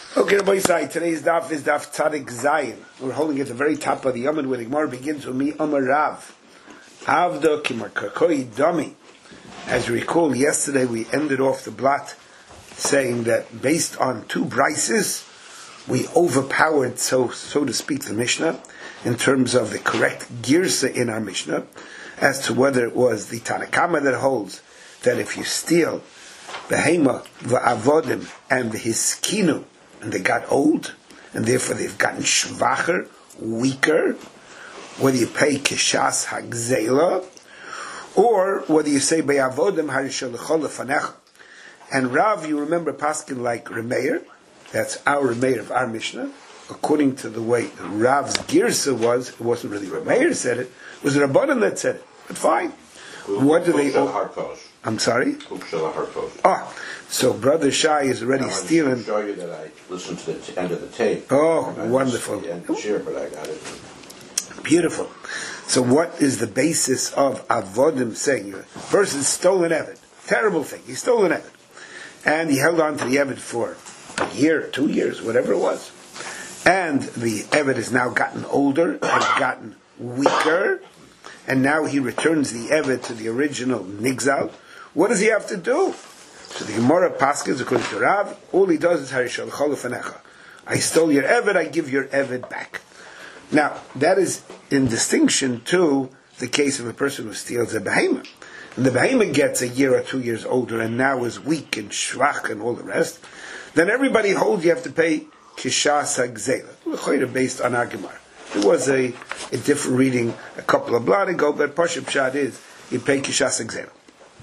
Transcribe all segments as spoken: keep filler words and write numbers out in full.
Okay, Rabbi Yisai, today's daf is daf Tzadik Zayin. We're holding at the very top of the Yomid where the Gemara begins with me Amar Rav. Avda Kimar Kakoi Dami. As you recall, yesterday we ended off the blot saying that based on two brises, we overpowered, so so to speak, the Mishnah in terms of the correct girsa in our Mishnah as to whether it was the Tanakama that holds that if you steal Behema, Va'avodim, and the Hiskinu, and they got old, and therefore they've gotten shvacher, weaker, whether you pay kishas hagzela, or whether you say be'avodim harishol lefanecha. And Rav, you remember Paskin like Remeir, that's our Remeir of our Mishnah, according to the way Rav's girsa was, it wasn't really Remeir said it, it was Rabbanan that said it, but fine. What do they... I'm sorry? Ah, so Brother Shai is already I stealing. To show you that I listened to the t- end of the tape. Oh, wonderful. The end of the shir, but I got it. Beautiful. So what is the basis of Avodim saying? A person stole an Eved. Terrible thing. He stole an Eved. And he held on to the Eved for a year, two years, whatever it was. And the Eved has now gotten older and gotten weaker. And now he returns the Eved to the original Nigzal. What does he have to do? So the Gemara Paskins, according to Rav, all he does is Harishal Cholofanecha. I stole your Eved, I give your Eved back. Now, that is in distinction to the case of a person who steals a Behema. And the Behema gets a year or two years older and now is weak and shvach and all the rest. Then everybody holds you have to pay Kishas HaGzela, based on our Gemara. There was a, a different reading a couple of blot ago, but Pashup Pshat is you pay Kishas HaGzela.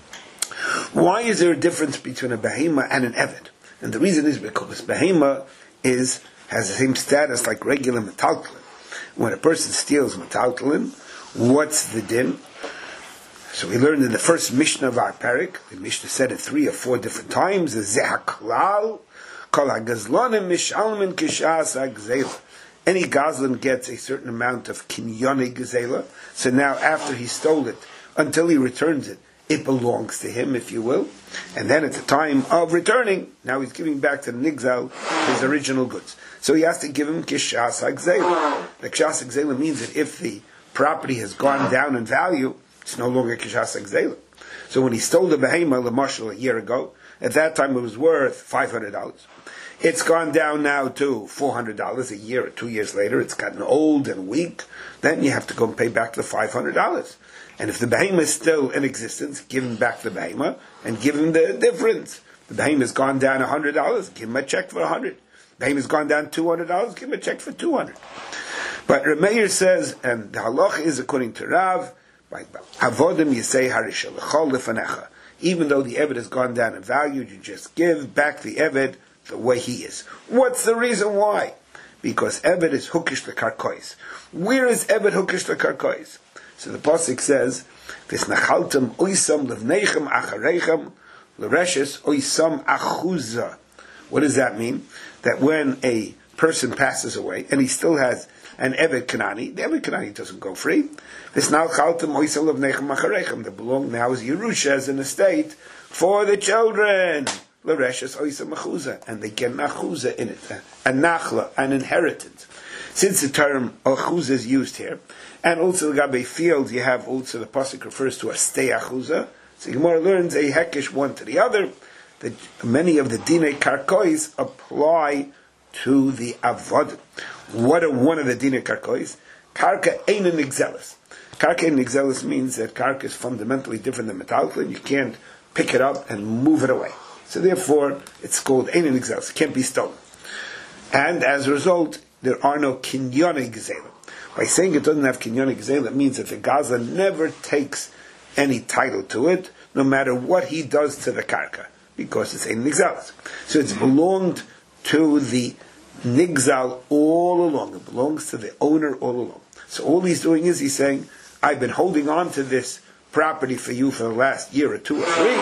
Why is there a difference between a Behema and an Eved? And the reason is because Behema is has the same status like regular metaltalin. When a person steals metaltalin, what's the din? So we learned in the first Mishnah of our parak, the Mishnah said it three or four different times, the Zehaklal, Kol HaGazlanim Mishalmin Kishas HaGzela. Any Gazlan gets a certain amount of Kinyone Gezela, so now after he stole it, until he returns it, it belongs to him, if you will. And then at the time of returning, now he's giving back to the Nigzal his original goods. So he has to give him Kishas HaGzela. The Kishas HaGzela means that if the property has gone down in value, it's no longer Kishas HaGzela. So when he stole the Behema, the Marshal, a year ago, at that time it was worth five hundred dollars. It's gone down now to four hundred dollars a year or two years later. It's gotten old and weak. Then you have to go and pay back the five hundred dollars. And if the Behema is still in existence, give him back the Behema and give him the difference. The Behema has gone down one hundred dollars, give him a check for one hundred dollars. The Behema has gone down two hundred dollars, give him a check for two hundred dollars. But Remeir says, and the halacha is according to Rav, by Avodim you say Harishal L'chol Lefanecha. Even though the Eved has gone down in value, you just give back the Eved the way he is. What's the reason why? Because Eved is hukish lekarkois. Where is Eved hukish lekarkois? So the pasuk says, "V'snachaltem oisam levneichem achareichem l'reshes oisam achuza." What does that mean? That when a person passes away and he still has an Eved Kanani, the Eved Kanani doesn't go free. V'snachaltem oisam levneichem achareichem. The belong now is Yerusha as an estate for the children. L'reshes oisam achuza, and they get an achuza in it, a nachla, an inheritance. Since the term achuza is used here, and also the gabe field, you have also the pasuk refers to a stay achuza. So Gemara learns a hekish one to the other. That many of the dinei karkois apply to the avodim. What are one of the dinei karkois? Karka ein nigzelis. Karka ein nigzelis means that karka is fundamentally different than metaltalin. You can't pick it up and move it away. So therefore, it's called ein nigzelis. It can't be stolen. And as a result, there are no kinyone gezela. By saying it doesn't have kinyone gezela, it means that the Gaza never takes any title to it, no matter what he does to the karka, because it's ein nigzelis. So it's belonged to the nigzal all along. It belongs to the owner all along. So all he's doing is he's saying, I've been holding on to this property for you for the last year or two or three.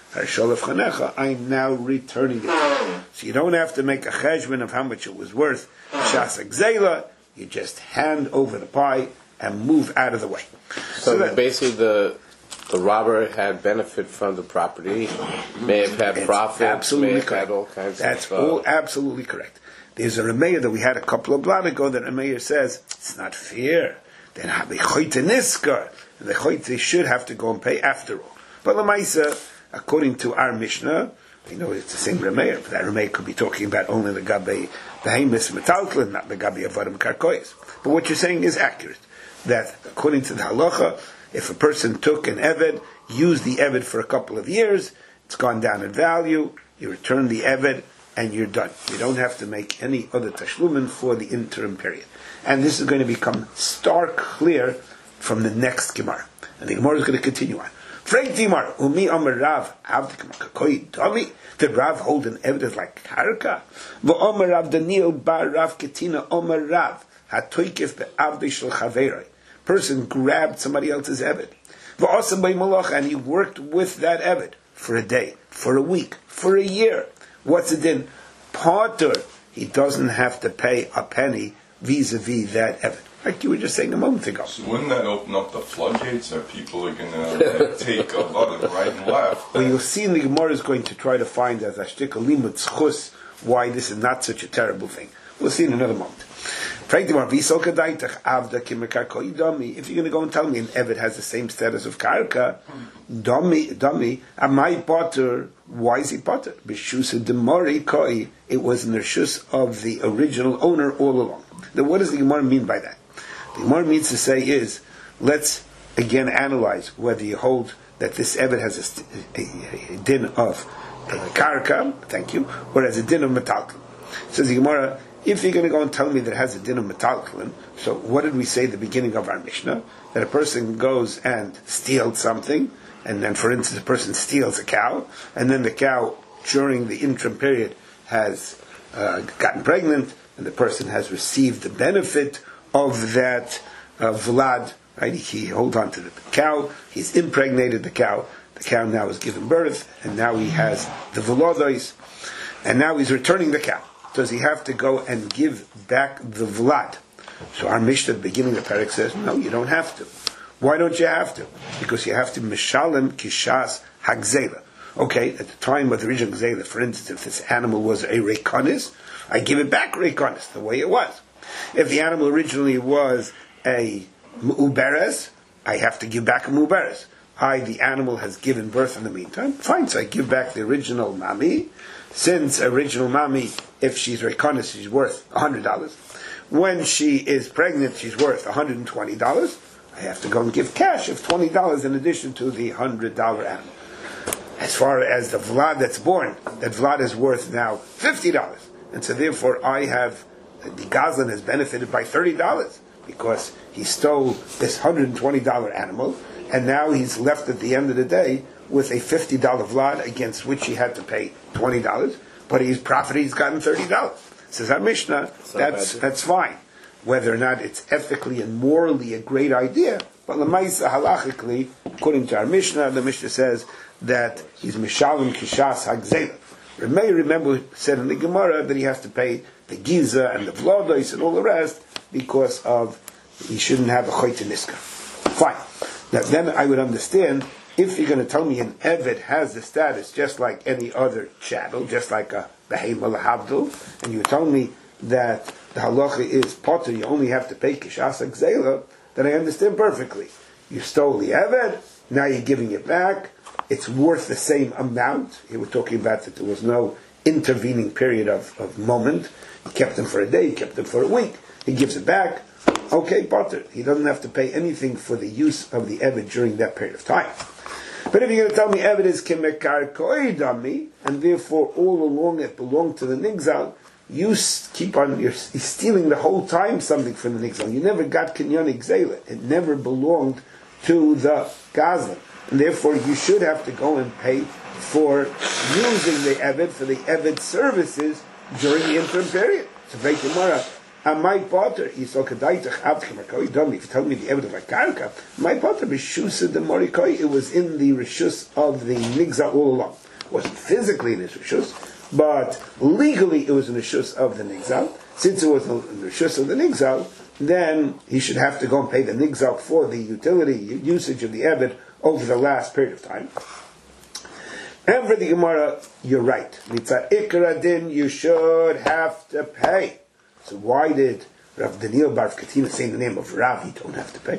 I'm now returning it. So you don't have to make a cheshbon of how much it was worth. Shas Gzela, you just hand over the pie and move out of the way. So, so that, basically the the robber had benefit from the property, may have had It's profits, absolutely may have correct. had all kinds That's of... uh, all absolutely correct. There's a Remeir that we had a couple of blad ago that Remeir says, it's not fair. Then have a choyte niskar. And the choyte should have to go and pay after all. But Lamaisa, according to our Mishnah, you know it's the same Remeir, but that Remeir could be talking about only the Gabe Behemis Metaltlin, not the Gabe Avadim Karkois. But what you're saying is accurate. That according to the halacha, if a person took an eved, used the eved for a couple of years, it's gone down in value, you return the eved, and you're done. You don't have to make any other tashlumin for the interim period. And this is going to become stark clear from the next Gemara. And the Gemara is going to continue on. Freit Dimar, Umi Amar Rav, Avdik Makakoi Dami, did Rav hold an evidence like Karka? V'Omar Rav Daniel Bar Rav Ketina Omar Rav, HaToikif Be'avdi Shel Chaveroi. Person grabbed somebody else's eved. V'Asam Bei Malach, and he worked with that eved for a day, for a week, for a year. What's it in? Potter, he doesn't have to pay a penny vis-a-vis that eved. Like you were just saying a moment ago. So wouldn't that open up the floodgates and people are going to take a lot of the right and left? Well, you'll see in the Gemara is going to try to find as a shtik limud zchus why this is not such a terrible thing. We'll see in another moment. If you're going to go and tell me an Eved has the same status of Karka, dummy, dummy, Amai Potter, why is he Potter? B'shusa demori koi, it was in the shus of the original owner all along. Now, what does the Gemara mean by that? The Gemara means to say is, let's again analyze whether you hold that this Eved has a, a, a din of Karka, thank you, or has a din of Metalkin. Says the Gemara, if you're going to go and tell me that it has a din of metalklin, so what did we say at the beginning of our Mishnah? That a person goes and steals something, and then, for instance, a person steals a cow, and then the cow, during the interim period, has uh, gotten pregnant, and the person has received the benefit of that uh, vlad, right? He holds on to the cow, he's impregnated the cow, the cow now is given birth, and now he has the veladois, and now he's returning the cow. Does he have to go and give back the vlad? So our Mishnah at the beginning of the parak says, no, you don't have to. Why don't you have to? Because you have to mishalem kishas hagzela. Okay, at the time of the original gzela, for instance, if this animal was a rekonis, I give it back rekonis, the way it was. If the animal originally was a mu'uberes, I have to give back a mu'uberes. I, the animal, has given birth in the meantime. Fine, so I give back the original mami. Since original mami, if she's rekonis, she's worth one hundred dollars. When she is pregnant, she's worth one hundred twenty dollars. I have to go and give cash of twenty dollars in addition to the one hundred dollars animal. As far as the vlad that's born, that vlad is worth now fifty dollars. And so therefore I have, the Gazlan has benefited by thirty dollars because he stole this one hundred twenty dollars animal, and now he's left at the end of the day with a fifty dollars vlad against which he had to pay twenty dollars, but he's profited, he's gotten thirty dollars. Says our Mishnah, that's, that's fine. Whether or not it's ethically and morally a great idea, but l'maisa halachically, according to our Mishnah, the Mishnah says that he's mishalim kishas hagzela. Remember, remember said in the Gemara that he has to pay the giza and the vlodos and all the rest because of, he shouldn't have a choyte niska. Fine. Now then I would understand, if you're going to tell me an Eved has the status just like any other chattel, just like a Behema Lahabdul, and you tell me that the halacha is potter, you only have to pay Kishasa Gzela, then I understand perfectly. You stole the Eved, now you're giving it back, it's worth the same amount. Here we're talking about that there was no intervening period of, of moment. He kept them for a day, he kept them for a week, he gives it back. Okay, potter. He doesn't have to pay anything for the use of the Eved during that period of time. But if you're going to tell me Eved is kemekar koidami, and therefore all along it belonged to the Nigzal, you keep on, you're stealing the whole time something from the Nigzal. You never got Kinyan Gzela. It never belonged to the Gazlan. And therefore you should have to go and pay for using the Eved, for the Eved services during the interim period. So Veit Gemara, my potter, if you tell me the Eved of Akarka, my potter b'shusa de morikoi, it was in the rishus of the Nigzal all along. It wasn't physically in his rishus, but legally it was in the rishus of the Nigzal. Since it was in the rishus of the Nigzal, then he should have to go and pay the Nigzal for the utility, usage of the Eved over the last period of time. And for the Gemara, you're right. Mitzat Ikra Din, you should have to pay. So why did Rav Daniel Bar Katina say in the name of Rav, you don't have to pay?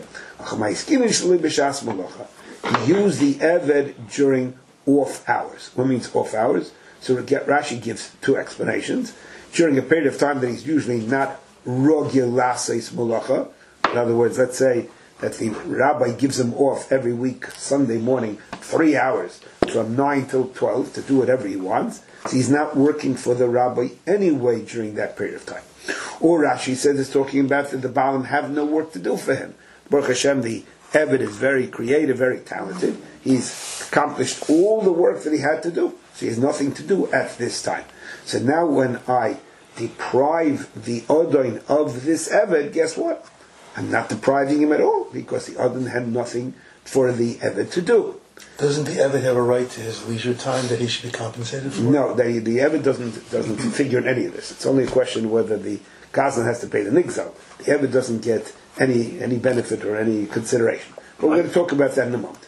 He used the Eved during off hours. What means off hours? So Rashi gives two explanations. During a period of time that he's usually not Rogelaseis Mulacha. In other words, let's say that the rabbi gives him off every week, Sunday morning, three hours, from nine till twelve, to do whatever he wants. So he's not working for the rabbi anyway during that period of time. Or Rashi says it's talking about that the Baalim have no work to do for him. Baruch Hashem, the Eved is very creative, very talented. He's accomplished all the work that he had to do. So he has nothing to do at this time. So now when I deprive the Odoin of this Eved, guess what? I'm not depriving him at all, because the Odoin had nothing for the Eved to do. Doesn't the Eved have a right to his leisure time that he should be compensated for? No, the, the Eved doesn't doesn't figure in any of this. It's only a question whether the Gazlan has to pay the Nigzal. The Eved doesn't get any any benefit or any consideration. But we're going to talk about that in a moment.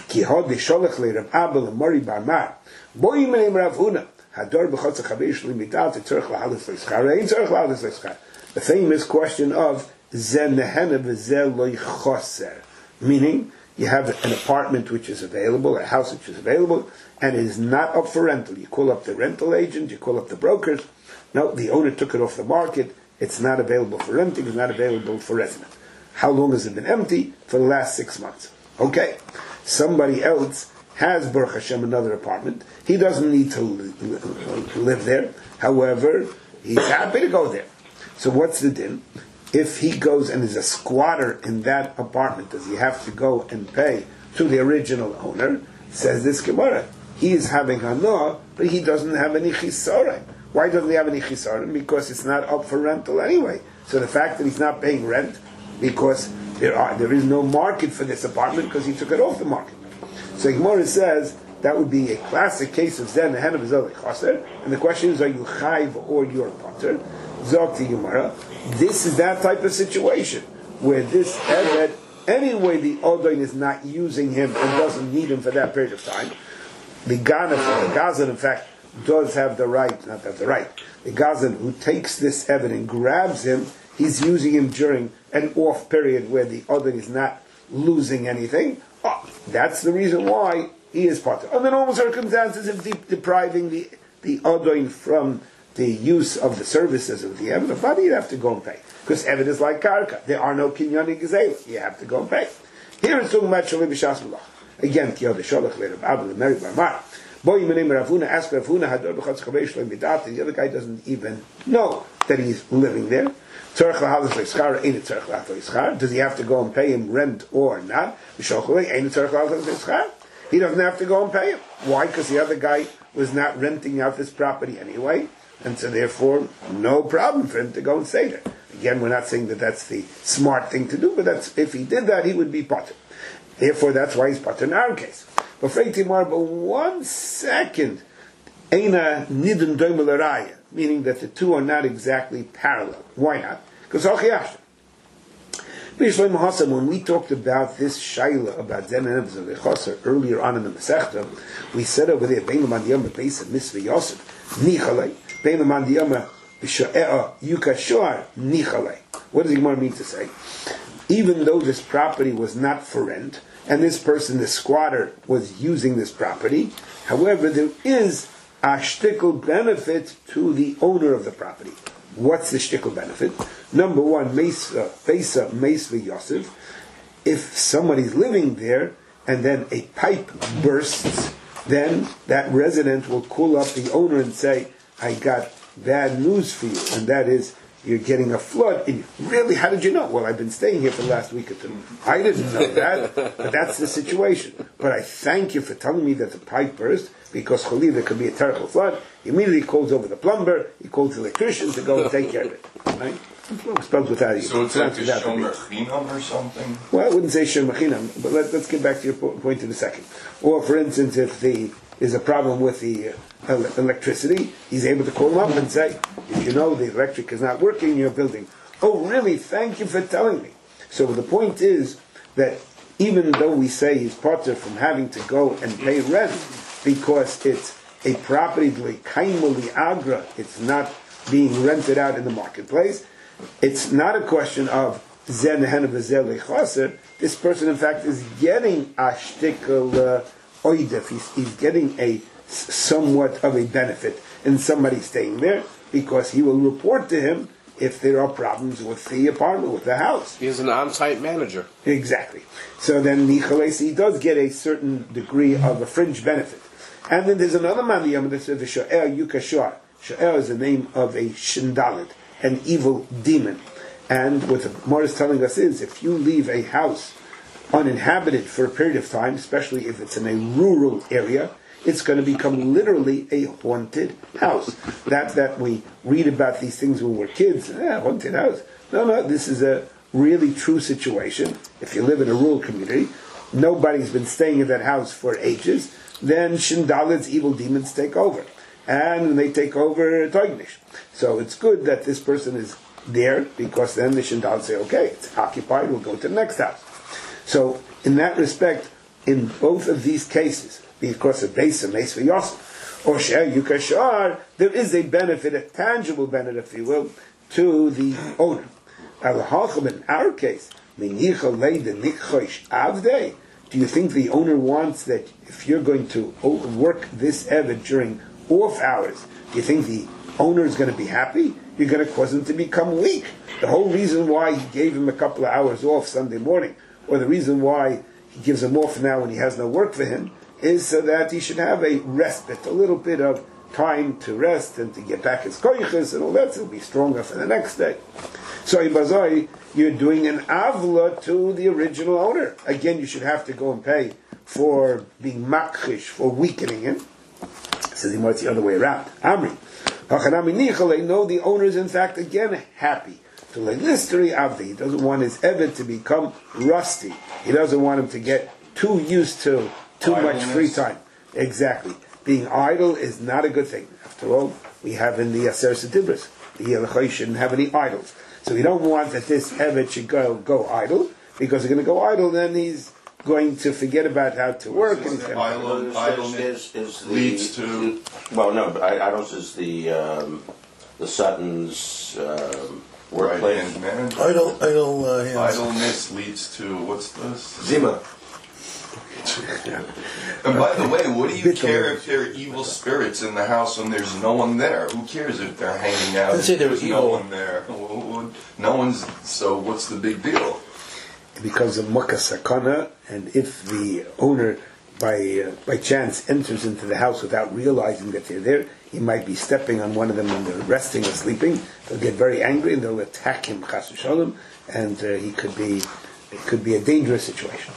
The famous question of meaning you have an apartment which is available, a house which is available, and it is not up for rental. You call up the rental agent, you call up the brokers. No, the owner took it off the market. It's not available for renting. It's not available for residence. How long has it been empty? For the last six months. Okay. Somebody else has, Baruch Hashem, another apartment. He doesn't need to live there. However, he's happy to go there. So what's the din? If he goes and is a squatter in that apartment, does he have to go and pay to the original owner? Says this Gemara. He is having hana, but he doesn't have any chisaron. Why doesn't he have any chisaron? Because it's not up for rental anyway. So the fact that he's not paying rent, because there are there is no market for this apartment because he took it off the market. So Gemara says that would be a classic case of zen ahead of his other chaser. And the question is, are you chayv or your potter? Zok to Gemara. This is that type of situation where this Eved, anyway, the Odoin is not using him and doesn't need him for that period of time. The Ganef, the Gazan, in fact, does have the right, not have the right. The Gazan who takes this Eved and grabs him, he's using him during an off period where the Odoin is not losing anything. Oh, that's the reason why he is part of it. Under normal circumstances, if de- depriving the, the Odoin from the use of the services of the Eved, the body you have to go and pay. Because Eved is like Karka. There are no Kinyani Gezela. You have to go and pay. Here it's talking about Shalei B'Shas Malach. Again, Kiyod Sholach Leir Abel Meri Barmar. Boy Yimenim Ravuna, ask Ravuna, Hador B'Chotz Chavei Shalei B'Dat, and the other guy doesn't even know that he's living there. Tzorech L'Halas L'Yischar, Ain't Tzorech L'Halas L'Yischar. Does he have to go and pay him rent or not? B'Shocholei, Ain't Tzorech L'Halas L'Yischar. He doesn't have to go and pay him. Why? Because the other guy was not renting out this property anyway. And so therefore, no problem for him to go and stay there. Again, we're not saying that that's the smart thing to do, but that's if he did that, he would be potter. Therefore, that's why he's potter in our case. But Freitimar, but one second, Eina Nidun Doimelaraya, meaning that the two are not exactly parallel. Why not? Because when we talked about this shaila about Zen and Eved earlier on in the Masechta, we said over there, Bein L'Man Beis Mitzvah Yosef, Nichalei. What does the Gemara mean to say? Even though this property was not for rent, and this person, the squatter, was using this property, however, there is a shtickle benefit to the owner of the property. What's the shtickle benefit? Number one, Mesa, Besa, Mesva Yosef. If somebody's living there, and then a pipe bursts, then that resident will call up the owner and say, I got bad news for you, and that is you're getting a flood. And really, how did you know? Well, I've been staying here for the last week or two. I didn't know that, but that's the situation. But I thank you for telling me that the pipe burst, because Choli, there could be a terrible flood. He immediately calls over the plumber, he calls the electrician to go and take care of it. Right? Spelled without you. So it's like a Shomer Chinam or something? Well, I wouldn't say Shomer Chinam, but let, let's get back to your po- point in a second. Or, for instance, if the is a problem with the uh, electricity, he's able to call him up and say, did you know the electric is not working in your building? Oh, really? Thank you for telling me. So the point is that even though we say he's potter from having to go and pay rent because it's a property kaimuli agra, it's not being rented out in the marketplace, it's not a question of zen chaser. This person, in fact, is getting a shtickle uh, oidef. He's, he's getting a somewhat of a benefit in somebody staying there because he will report to him if there are problems with the apartment, with the house. He's an on-site manager. Exactly. So then Nichalesi does get a certain degree of a fringe benefit. And then there's another man that says the Sho'er Yukashar. Sho'er is the name of a Shindalit, an evil demon. And what the Gemara is telling us is, if you leave a house uninhabited for a period of time, especially if it's in a rural area, it's going to become literally a haunted house. Not that we read about these things when we're kids, eh, haunted house. No, no, this is a really true situation. If you live in a rural community, nobody's been staying in that house for ages, then Shindalit's evil demons take over. And they take over Toignish. So it's good that this person is there, because then the Shindal say, okay, it's occupied, we'll go to the next house. So, in that respect, in both of these cases, because of Beis and Meis v'Yosef, or She'er Yukashar, there is a benefit, a tangible benefit, if you will, to the owner. Al-Hacham, in our case, do you think the owner wants that if you're going to work this Eved during off hours, do you think the owner is going to be happy? You're going to cause him to become weak. The whole reason why he gave him a couple of hours off Sunday morning, or the reason why he gives him off now when he has no work for him, is so that he should have a respite, a little bit of time to rest and to get back his koiches and all that, so he'll be stronger for the next day. So Ibazoi, you're doing an avla to the original owner. Again, you should have to go and pay for being makhish, for weakening him. Says he wants the other way around. Amri. No, the owner is in fact again happy. To Leilisteri Avdi, he doesn't want his Eved to become rusty. He doesn't want him to get too used to too Idleness. Much free time. Exactly. Being idle is not a good thing. After all, we have in the Aser Sedibris, the Yelachai shouldn't have any idols. So we don't want that this Eved should go, go idle, because he's going to go idle, then he's going to forget about how to work. And the idle, idleness is, is the, leads to... Well, no, but idleness is the, um, the Sutton's um, workplace. Right hand man. Idle, idle, uh, hands. Idleness leads to, what's this? Zima. And by the way, what do you care if there are evil spirits in the house when there's no one there? Who cares if they're hanging out? Let's say there there's was no evil. one there. No one's. So what's the big deal? It becomes a mukkah sakana, and if the owner, by uh, by chance, enters into the house without realizing that they're there, he might be stepping on one of them when they're resting or sleeping. They'll get very angry and they'll attack him, chas v'shalom, and uh, he could be, it could be a dangerous situation.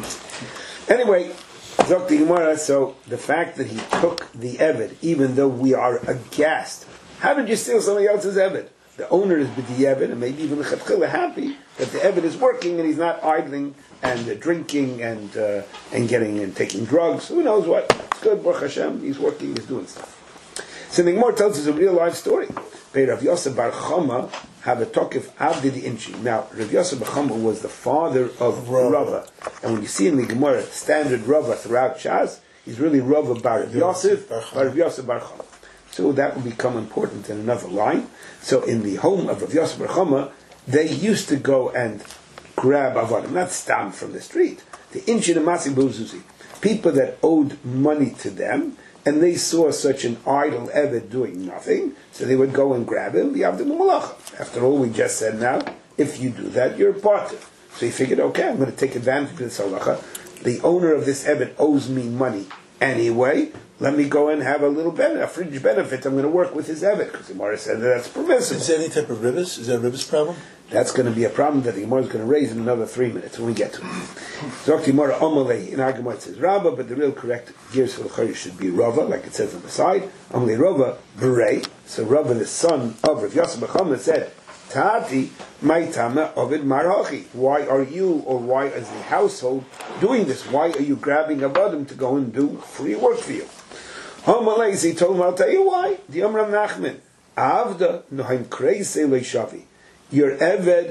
Anyway, Zok the Gemara, so the fact that he took the Eved, even though we are aghast, how did you steal somebody else's Eved? The owner is with the Eved, and maybe even the Chatchila happy that the Eved is working and he's not idling and uh, drinking and uh, and getting and taking drugs. Who knows what? It's good, Baruch Hashem, he's working, he's doing stuff. So the Gemara tells us a real life story. Rav Yosef Bar Chama have a tokif Avdi the Inchi. Now, Rav Yosef Bar Chama was the father of Rava. And when you see in the Gemara standard Rava throughout Shas, he's really Rava Bar Rav Yosef, Bar Rav Yosef Bar Chama. So that will become important in another line. So in the home of Rav Yosef Bar Chama, they used to go and grab avodim, not stam from the street. The Inchi the Masi Buzuzi, people that owed money to them, and they saw such an idle Eved doing nothing, so they would go and grab him, the Avdim Malacha. After all, we just said now, if you do that, you're a partner. So he figured, okay, I'm going to take advantage of this halacha. The owner of this Eved owes me money anyway. Let me go and have a little benefit, a fringe benefit. I'm going to work with his Eved, because the Gemara said that that's permissible. Is there any type of rivers? Is there a rivers problem? That's going to be a problem that the Gemara is going to raise in another three minutes when we get to it. Zok Gemara Amalei in our Gemara it says Rava, but the real correct gears for the Chayyim should be Rava, like it says on the side. Amalei Rava Berei. So Rava, the son of Rav Yosef Bar Chama, said, Tati Maitama Ovid Marachi. Why are you, or why is the household doing this? Why are you grabbing avodim to go and do free work for you? Amalei, he told him, I'll tell you why. The Amram Nachman Avda Nohaim Kreisei Leishavi. Your Eved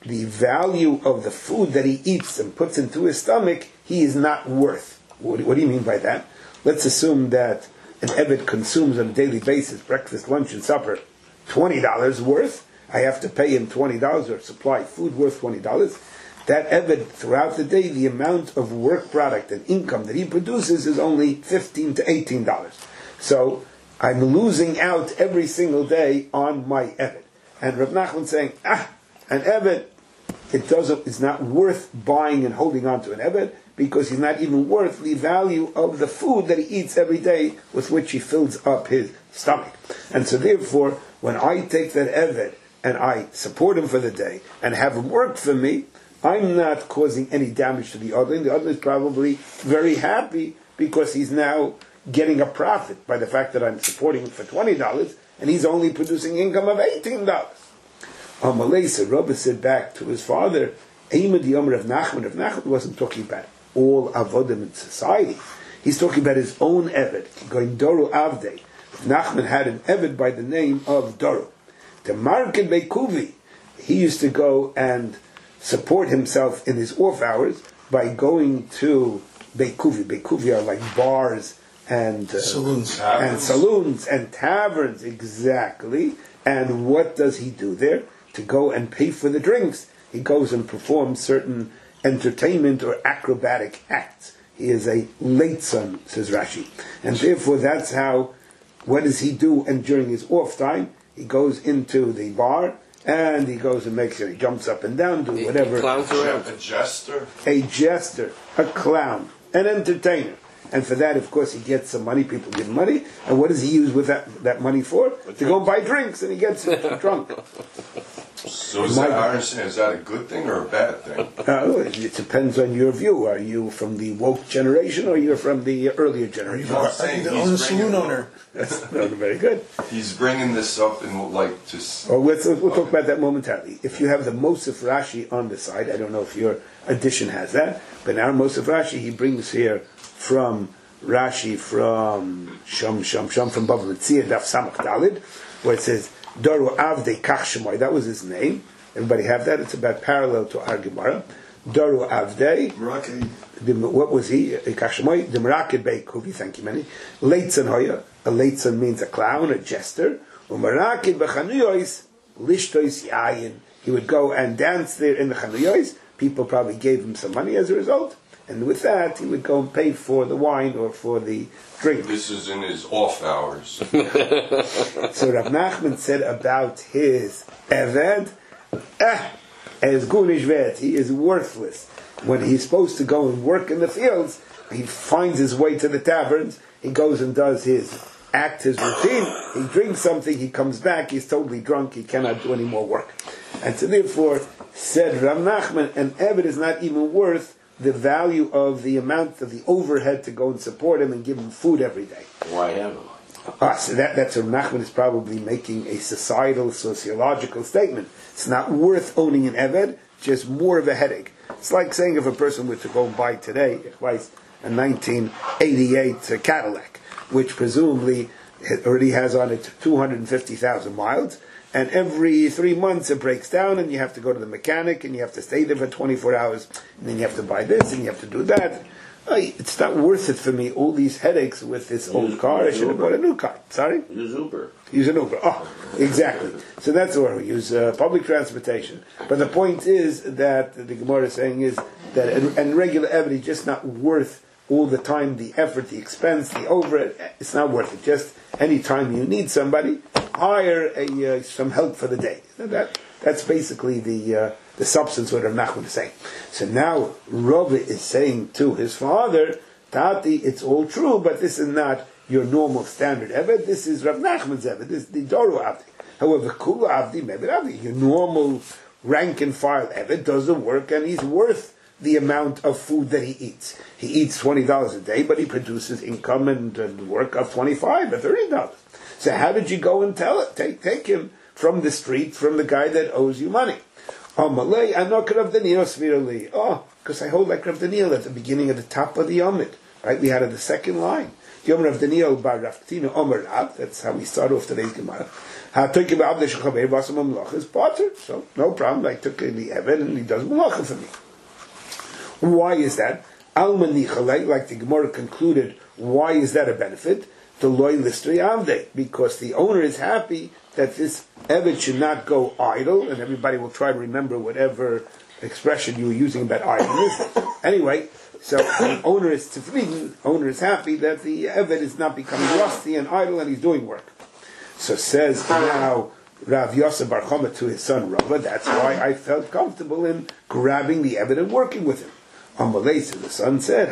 the value of the food that he eats and puts into his stomach, he is not worth. What, what do you mean by that? Let's assume that an Eved consumes on a daily basis, breakfast, lunch, and supper, twenty dollars worth. I have to pay him twenty dollars or supply food worth twenty dollars. That Eved, throughout the day, the amount of work product and income that he produces is only fifteen to eighteen dollars. So I'm losing out every single day on my Eved. And Rav Nachman saying, ah, an Eved, it doesn't, it's not worth buying and holding on to an Eved, because he's not even worth the value of the food that he eats every day with which he fills up his stomach. And so therefore, when I take that Eved and I support him for the day and have him work for me, I'm not causing any damage to the other. The other is probably very happy because he's now getting a profit by the fact that I'm supporting him for twenty dollars and he's only producing income of eighteen dollars. Amalei, so Rabbi said back to his father, Eimad Yom Rav Nachman. Rav Nachman wasn't talking about all avodim in society. He's talking about his own Eved, going Doru Avdei. Nachman had an Eved by the name of Doru. The Market Beikuvi, he used to go and support himself in his off hours by going to Beikuvi. Beikuvi are like bars and uh, Saloons. and saloons and taverns, exactly. And what does he do there? To go and pay for the drinks. He goes and performs certain entertainment or acrobatic acts. He is a late son, says Rashi. And therefore that's how, what does he do? And during his off time, he goes into the bar and he goes and makes it. He jumps up and down, do whatever. He clowns around. A jester. A jester, a clown, an entertainer. And for that, of course, he gets some money. People give him money. And what does he use with that, that money for? To go and buy drinks, and he gets drunk. So is that, I understand, is that a good thing or a bad thing? Uh, it depends on your view. Are you from the woke generation or you're from the earlier generation? No, I'm I saying think the he's owner, saloon bringing- owner. That's no, very good. He's bringing this up and like just. Well, let's, we'll talk about that momentarily. If you have the Mosef Rashi on the side, I don't know if your edition has that, but now Mosef Rashi, he brings here from Rashi, from Sham Sham Sham, from Bava Metzia, Daf Samach Dalid, where it says, Doru Avdei Kach Shemoy, that was his name. Everybody have that? It's about parallel to our Gemara. Doru Avdei. What was he? Kach Shemoy. The Merakid Beikuvi, thank you many. Leitzan Hoya. A leitzan means a clown, a jester. Umerakid Bechanuyois, Lishtois Yayin. He would go and dance there in the Chanuyois. People probably gave him some money as a result. And with that, he would go and pay for the wine or for the drink. This is in his off hours. So Rav Nachman said about his Eved, ah, as Gunishvet, he is worthless. When he's supposed to go and work in the fields, he finds his way to the taverns, he goes and does his act, his routine, he drinks something, he comes back, he's totally drunk, he cannot do any more work. And so therefore, said Rav Nachman, an Eved is not even worth the value of the amount of the overhead to go and support him and give him food every day. Why have him? Ah, so that, that's what Nachman is probably making a societal, sociological statement. It's not worth owning an Eved, just more of a headache. It's like saying if a person were to go and buy today, a nineteen eighty-eight Cadillac, which presumably already has on it two hundred fifty thousand miles, and every three months it breaks down and you have to go to the mechanic and you have to stay there for twenty-four hours and then you have to buy this and you have to do that. It's not worth it for me, all these headaches with this old car. I should have bought a new car. Sorry? Use Uber. Use an Uber. Oh, exactly. So that's what we use, uh, public transportation. But the point is that the Gemara is saying is that and, and regular evidence just not worth all the time, the effort, the expense, the overhead. It's not worth it. Just any time you need somebody, hire a, uh, some help for the day. That, that's basically the uh, the substance what Rav Nachman is saying. So now Rav is saying to his father, Tati, it's all true, but this is not your normal standard Eved. This is Rav Nachman's Eved. This is the Doru Avdi. However, Kula Avdi, Mebed Avdi, your normal rank and file Eved doesn't work, and he's worth the amount of food that he eats. He eats twenty dollars a day, but he produces income and, and work of twenty-five or thirty dollars. So how did you go and tell it? Take, take him from the street, from the guy that owes you money. Oh, Malay, I'm not Rav Daniel Svirali. Oh, because I hold like Rav Daniel at the beginning of the top of the Yomit. Right? We had at the second line. Yom Rav Daniel bar Rav Katina Omer Rav. That's how we start off today's Gemara. HaToike ba'avdei shechaver v'asam ha'melacha is potter. So no problem. I took in the Eved and he does melacha for me. Why is that? Alma nichalei, like the Gemara concluded. Why is that a benefit? The loy listri avdei, because the owner is happy that this Eved should not go idle, and everybody will try to remember whatever expression you were using about idleness. Anyway, so the owner is tiflin, owner is happy that the Eved is not becoming rusty and idle and he's doing work. So says now Rav Yosef Bar Choma to his son Rava, that's why I felt comfortable in grabbing the Eved and working with him. Amalei, so the son said,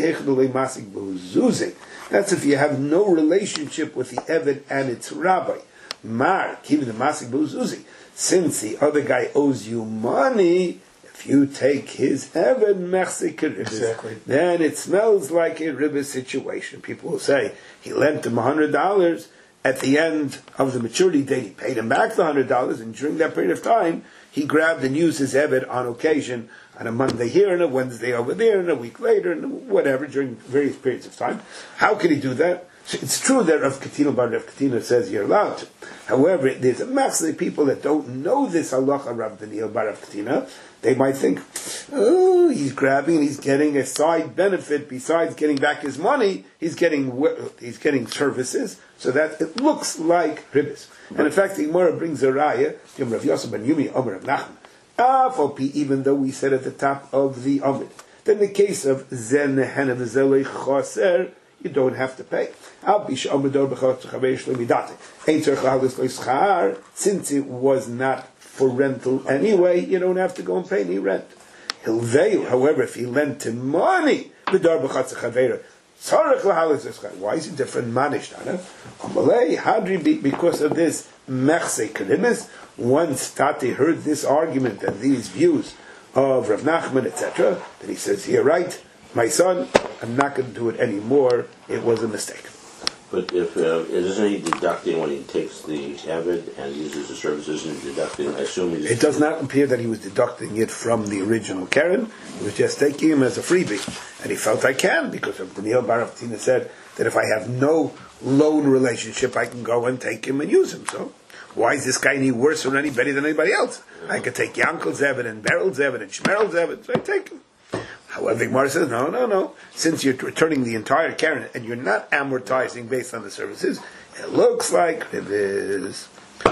that's if you have no relationship with the Eved and its rabbi. Mar, even the Masik Buzuzi. Since the other guy owes you money, if you take his Eved Mechzik Ribis, exactly. Then it smells like a Ribis situation. People will say, he lent him one hundred dollars. At the end of the maturity date, he paid him back the one hundred dollars, and during that period of time, he grabbed and used his Eved on occasion, on a Monday here, and a Wednesday over there, and a week later, and whatever, during various periods of time. How could he do that? It's true that Rav Katina bar Rav Katina says you're allowed to. However, there's a mass of people that don't know this halacha Rav Daniel bar Rav Katina. They might think, oh, he's grabbing and he's getting a side benefit besides getting back his money. He's getting he's getting services, so that it looks like ribis. And in fact, the Gemara brings a raya from Rav Yosef ben Yumi Omer Rav Nachman. Afopi, even though we said at the top of the Amid, then in the case of zen nehen v'zelei chaser, you don't have to pay. Since it was not for rental anyway, you don't have to go and pay any rent. However, if he lent him money, why is it different? Because of this mechse kerimis. Once Tati heard this argument and these views of Rav Nachman, et cetera, then he says, "You're right, my son. I'm not going to do it anymore. It was a mistake." But if uh, isn't he deducting when he takes the Eved and uses the services and deducting? I assume he's it does not appear that he was deducting it from the original Karen. He was just taking him as a freebie, and he felt I can because of Daniel bar Rav Katina said that if I have no loan relationship, I can go and take him and use him. So why is this guy any worse or any better than anybody else? Mm-hmm. I could take Yankel's Eved and Beryl's Eved and Shmerel's Eved, so I take him. However, the Gemara says, no, no, no. Since you're returning the entire Karen and you're not amortizing based on the services, it looks like it is.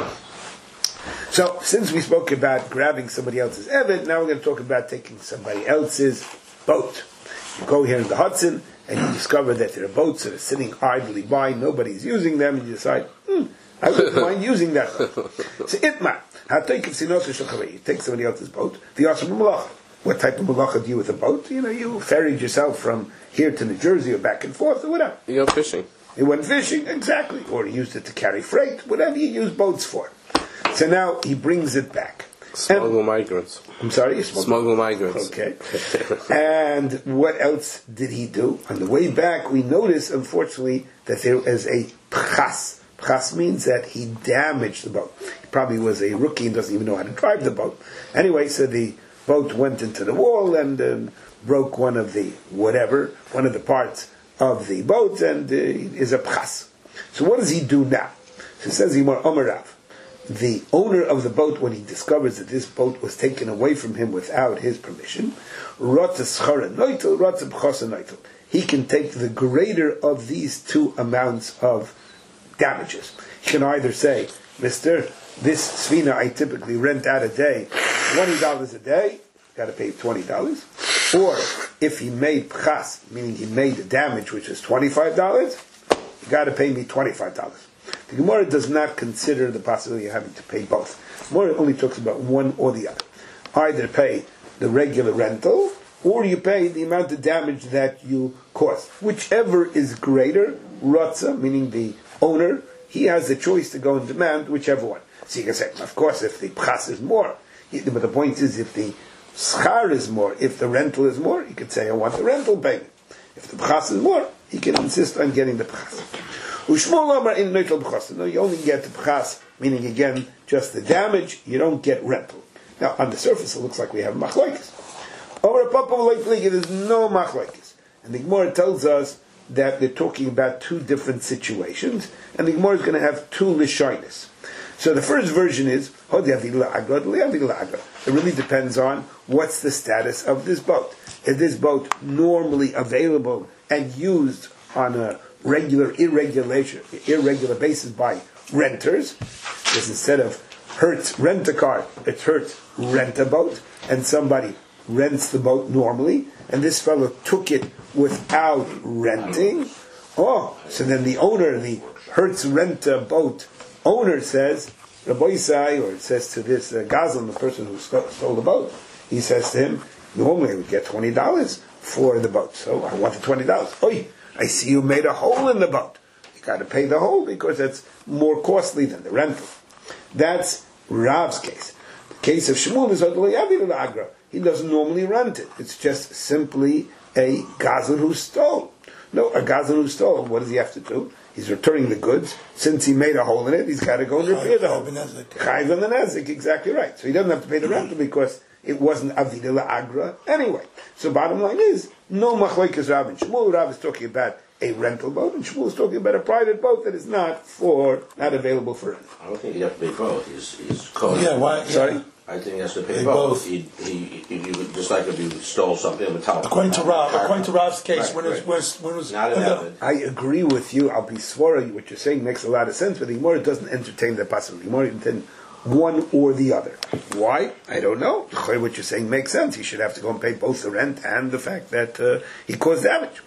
So, since we spoke about grabbing somebody else's Eved, now we're going to talk about taking somebody else's boat. You go here in the Hudson and you discover that there are boats that are sitting idly by, nobody's using them, and you decide, hmm, I wouldn't mind using that boat. So, Itma, you take somebody else's boat, the Yasam Malach. What type of malacha do you with a boat? You know, you ferried yourself from here to New Jersey or back and forth or whatever. You go fishing. You went fishing, exactly. Or you used it to carry freight, whatever you use boats for. So now he brings it back. Smuggle and, migrants. I'm sorry? Smuggle, smuggle migrants. Okay. And what else did he do? On the way back, we notice, unfortunately, that there is a pchas. Pchas means that he damaged the boat. He probably was a rookie and doesn't even know how to drive the boat. Anyway, so the boat went into the wall and um, broke one of the whatever, one of the parts of the boat, and uh, is a pchas. So what does he do now? So it says Yimar Omerav, the owner of the boat, when he discovers that this boat was taken away from him without his permission, he can take the greater of these two amounts of damages. He can either say, Mister, this svina I typically rent out a day, twenty dollars a day, got to pay twenty dollars. Or if he made pchas, meaning he made a damage which is twenty-five dollars, you got to pay me twenty-five dollars. The Gemara does not consider the possibility of having to pay both. The Gemara only talks about one or the other. Either pay the regular rental, or you pay the amount of damage that you caused. Whichever is greater, Ratza, meaning the owner, he has the choice to go and demand whichever one. So you can say, of course, if the pchas is more, but the point is, if the schar is more, if the rental is more, he could say, I want the rental payment. If the pchas is more, he can insist on getting the pchas. Ushmol Amar in neutral pchas. No, you only get the pchas, meaning again, just the damage, you don't get rental. Now, on the surface, it looks like we have machlokes. Over a papa like there's no machlokes. And the Gemara tells us, that they're talking about two different situations, and the Gemara is going to have two lishonis. So the first version is, it really depends on what's the status of this boat. Is this boat normally available and used on a regular, irregular, irregular basis by renters? Because instead of Hertz rent a car, it's Hertz rent a boat, and somebody rents the boat normally, and this fellow took it without renting. Oh, so then the owner, the Hertz rent a boat owner says, Rabbi Isai, or it says to this uh, Gazlan, the person who stole, stole the boat, he says to him, normally I would get twenty dollars for the boat, so I want the twenty dollars. Oi, I see you made a hole in the boat. You got to pay the hole because that's more costly than the rental. That's Rav's case. The case of Shmuel is Agra. He doesn't normally rent it. It's just simply a Gazlan who stole. No, a Gazlan who stole, what does he have to do? He's returning the goods. Since he made a hole in it, he's got to go and repair the hole. Chayiv on the Nezik, exactly right. So he doesn't have to pay the rental because it wasn't Avida La'agra anyway. So bottom line is, no Machlokes Rav and Shmuel. Rav is talking about a rental boat, and Shmuel is talking about a private boat that is not for, not available for rental. I don't think you have to pay both. He's, he's called. Yeah, why? Sorry? I think he has to pay Pay both. both. He, he, he, he would, just like if you stole something of a top. According to Rav, according to Rav's case, Right, when it was, right. when it was, when it was Not when an the- Evid. I agree with you. I'll be swara. What you're saying makes a lot of sense, but the Gemara doesn't entertain the possibility. The Gemara entertains one or the other. Why? I don't know. What you're saying makes sense. He should have to go and pay both the rent and the fact that uh, he caused damage.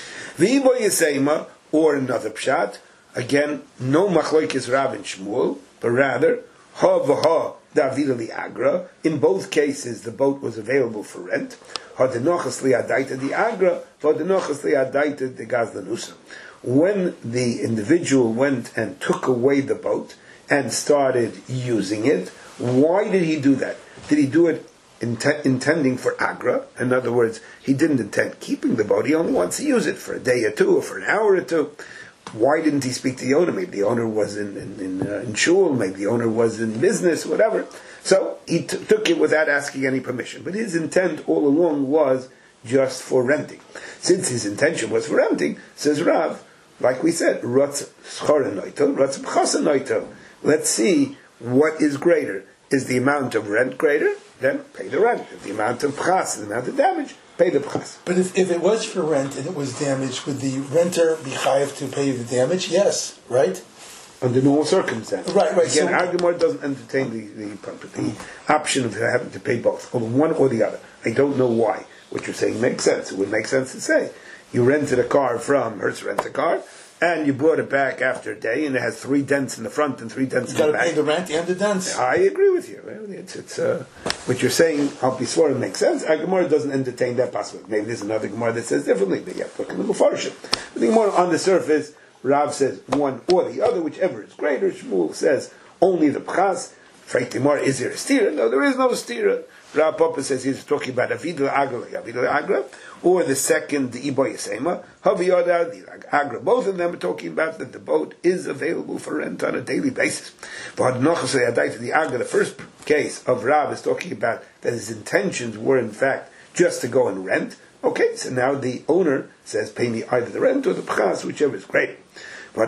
V'ibo Yisema, or another pshat, again, no machlokes Rav and Shmuel, but rather, ha v'ha Davida li agra. In both cases, the boat was available for rent. Ha denochas li adaita di agra, ha denochas li adaita di gazlanusa. When the individual went and took away the boat and started using it, why did he do that? Did he do it int- intending for agra? In other words, he didn't intend keeping the boat. He only wants to use it for a day or two or for an hour or two. Why didn't he speak to the owner? Maybe the owner was in in, in, uh, in shul, maybe the owner was in business, whatever. So he t- took it without asking any permission. But his intent all along was just for renting. Since his intention was for renting, says Rav, like we said, Ratz schara noito, Ratz b'chasa noito. Let's see what is greater. Is the amount of rent greater? Then pay the rent. If the amount of b'chas, the amount of damage, pay the b'chas. But if, if it was for rent and it was damaged, would the renter be chayav to pay the damage? Yes, right? Under normal circumstances. Right, right. Again, So- our Gemara doesn't entertain the, the, the option of having to pay both, or one or the other. I don't know why. What you're saying makes sense. It would make sense to say. You rented a car from Hertz Rent a Car, and you brought it back after a day, and it has three dents in the front and three dents You in got the to back. pay the rent and the dents. I agree with you. It's, it's uh, what you're saying. I'll be sworn makes sense. Our Gemara doesn't entertain that possibility. Maybe there's another Gemara that says differently. But you have to look in the Mefarshim. But the Gemara on the surface, Rav says one or the other, whichever is greater. Shmuel says only the B'chas. Frank Gemara, is there a stira? No, there is no stira. Rav Papa says he's talking about Avida Agra, Avida Agra, or the second, the Ibo Yisema, Haviyada, the Agra. Both of them are talking about that the boat is available for rent on a daily basis. But the Agra, the first case of Rav is talking about that his intentions were in fact just to go and rent. Okay, so now the owner says, pay me either the rent or the B'chas, whichever is greater. But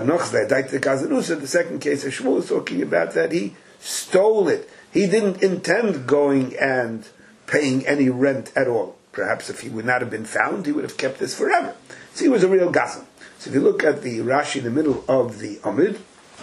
the second case of Shmuel is talking about that he stole it. He didn't intend going and paying any rent at all. Perhaps if he would not have been found, he would have kept this forever. So he was a real gazlan. So if you look at the Rashi in the middle of the Amid,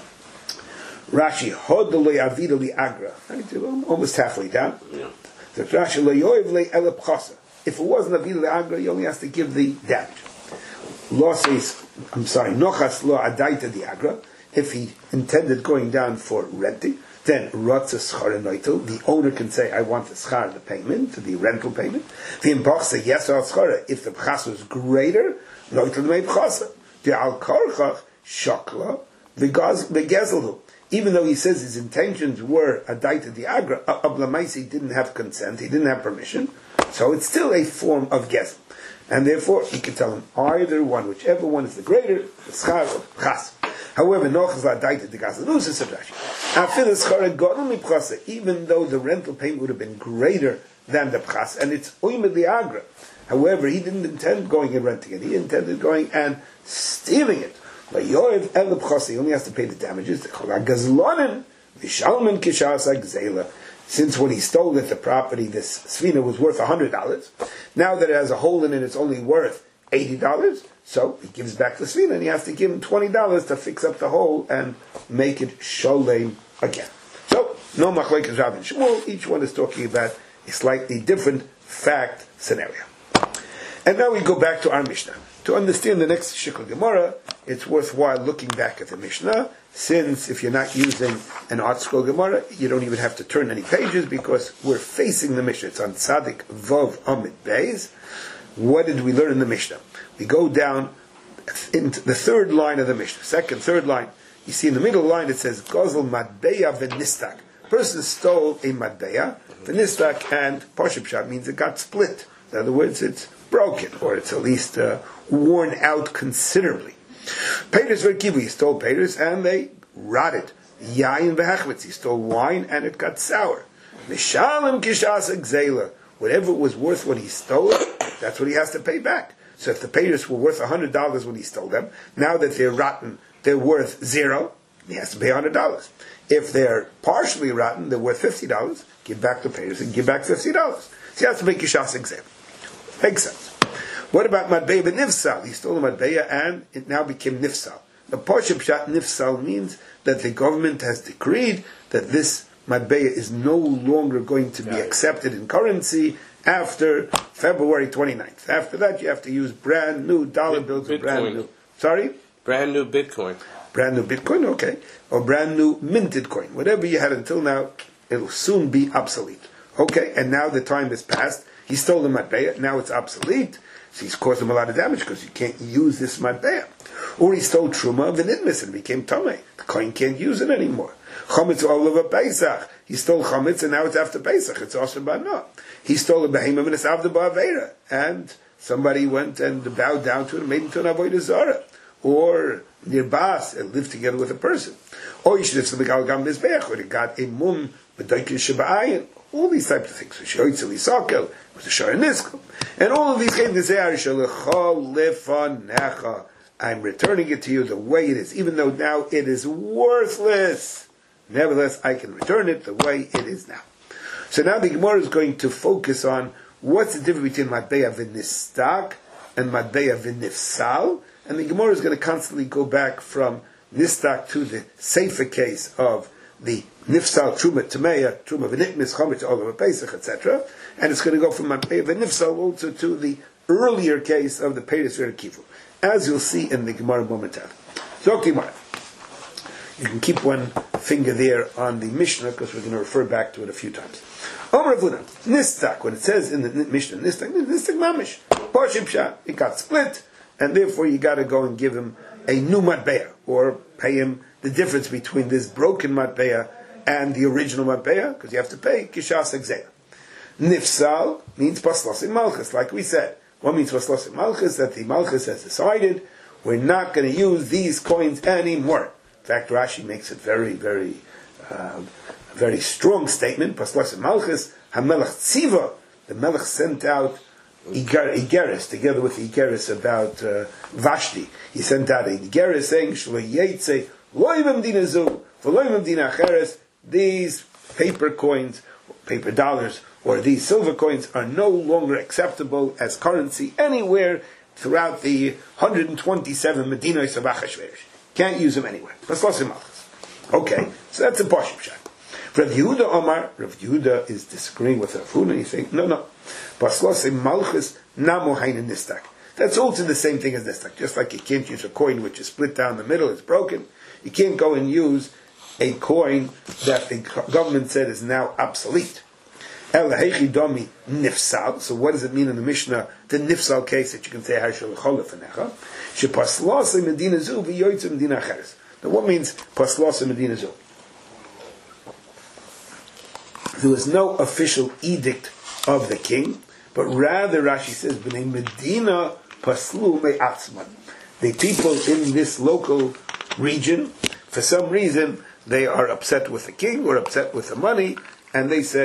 Rashi, Hod lo yavida li agra. Almost halfway down. Yeah. So Rashi, lo yoiv le ele b'chasa. If it wasn't avida li agra, he only has to give the damage. Law says, I'm sorry, nochas lo adaita di agra. If he intended going down for renting, then Ratza Schar Noitel, the owner can say, I want the schar, the payment, the rental payment. The Impach say, yes, al schara. If the b'chas was greater, Noitel mei b'chasa. The al karchach, shakla, the gezelhu. Even though he says his intentions were adaita di agra, Ablamaisi didn't have consent, he didn't have permission, so it's still a form of gezel. And therefore, he can tell him either one, whichever one is the greater, the schar or b'chas. However, Nochas la'adaita the gazlanusa says Rashi. Afilas chara godel mipchasa, even though the rental payment would have been greater than the b'chas, and it's oimid liagra. However, he didn't intend going and renting it. He intended going and stealing it. He only has to pay the damages. Since when he stole it, the property, this sfina, was worth one hundred dollars. Now that it has a hole in it, it's only worth eighty dollars. So he gives back the sfina, and he has to give him twenty dollars to fix up the hole and make it sholem again. So, no machlekes Rav and Shmuel. Each one is talking about a slightly different fact scenario. And now we go back to our Mishnah. To understand the next Shikha Gemara, it's worthwhile looking back at the Mishnah, since if you're not using an art scroll Gemara, you don't even have to turn any pages, because we're facing the Mishnah. It's on Tzadik Vav Amid Beis. What did we learn in the Mishnah? We go down into the third line of the Mishnah, second, third line. You see in the middle line it says, Gozel Madbeya V'nistak. Person stole a Madbeya, V'nistak, and Pashib Shah means it got split. In other words, it's broken, or it's at least uh, worn out considerably. Peters Verkivu, he stole Peters, and they rotted. Yain V'hachvetz, he stole wine, and it got sour. Mishalem Kishas Gzela, whatever it was worth when he stole it, that's what he has to pay back. So if the Peters were worth one hundred dollars when he stole them, now that they're rotten, they're worth zero, he has to pay one hundred dollars. If they're partially rotten, they're worth fifty dollars, give back the Peters and give back fifty dollars. So he has to make Kishas Gzela. Makes sense. What about Madbeya Nifsal? He stole the Madbeya and it now became Nifsal. The Pashib Shat Nifsal means that the government has decreed that this Madbeya is no longer going to be accepted in currency after February twenty-ninth. After that, you have to use brand new dollar Bit, bills. Bitcoin. Brand new. Sorry? Brand new Bitcoin. Brand new Bitcoin, okay. Or brand new minted coin. Whatever you had until now, it'll soon be obsolete. Okay, and now the time has passed. He stole the Madbeya, now it's obsolete. So he's caused him a lot of damage because you can't use this Madbeya. Or he stole Truma V'nidmis and became Tomei. The coin can't use it anymore. Chometz Olav Pesach. He stole Chometz and now it's after Pesach. It's also Bana. He stole a Behemah and it's Avda Ba'avera. And somebody went and bowed down to it and made it into an Avodah Zarah. Or Nirbas and lived together with a person. Or you should have something Al Gam Mizbeach, or he got a Mum B'daikin Shaba'ayin. All these types of things. Shoytzel Yisakel, was a Shor Niskel. And all of these came to say, I'm returning it to you the way it is, even though now it is worthless. Nevertheless, I can return it the way it is now. So now the Gemara is going to focus on what's the difference between Madbeya V'nistak and Madbeya V'nifsal. And the Gemara is going to constantly go back from Nistak to the safer case of the Nifsal, Truma, Tameya, Truma, V'nitmis, Chometz, Olav, Pesach, et cetera. And it's going to go from Madbeya V'nifsal also to the earlier case of the Peiris V'Rekivu, as you'll see in the Gemara momentarily. So, Gemara. You can keep one finger there on the Mishnah, because we're going to refer back to it a few times. Omer Avuna, Nistak, when it says in the Mishnah, Nistak, Nistak Mamish, Pashib Shah, it got split, and therefore you got to go and give him a new Madbeya, or pay him the difference between this broken Madbeya and the original Madbeya, because you have to pay Kishas Egzeh. Nifsal means Paslos in Malchus, like we said. What means Paslos in Malchus? That the Malchus has decided we're not going to use these coins anymore. In fact, Rashi makes it very, very, uh, very strong statement. Paslos in Malchus, HaMelech Tziva, the Melech sent out Igeris, together with Igeris about uh, Vashti. He sent out a Igeris saying, Shlo Yetze, Loimem Dinazu, V'loimem Dina Acheres, these paper coins, paper dollars, or these silver coins are no longer acceptable as currency anywhere throughout the one hundred twenty-seven Medinos of Achashverosh. Can't use them anywhere. Okay, so that's a Pashib Shah. Rav Yehuda Omar, Rav Yehuda is disagreeing with Rav Huna. He's saying, no, no. Paslos Malchus Namo Hainin Nistak. That's also the same thing as Nistak. Just like you can't use a coin which is split down the middle, it's broken. You can't go and use a coin that the government said is now obsolete. El Hechi Domi Nifsal. So what does it mean in the Mishnah, the Nifsal case that you can say Hashal Cholefenecha? Shepaslos Medina Zu v'yoytze Medina Acheres. Now what means Paslos Medina Zu? There was no official edict of the king, but rather Rashi says, B'nei Medina Paslu Me'atzman. The people in this local region, for some reason, they are upset with the king or upset with the money, and they say,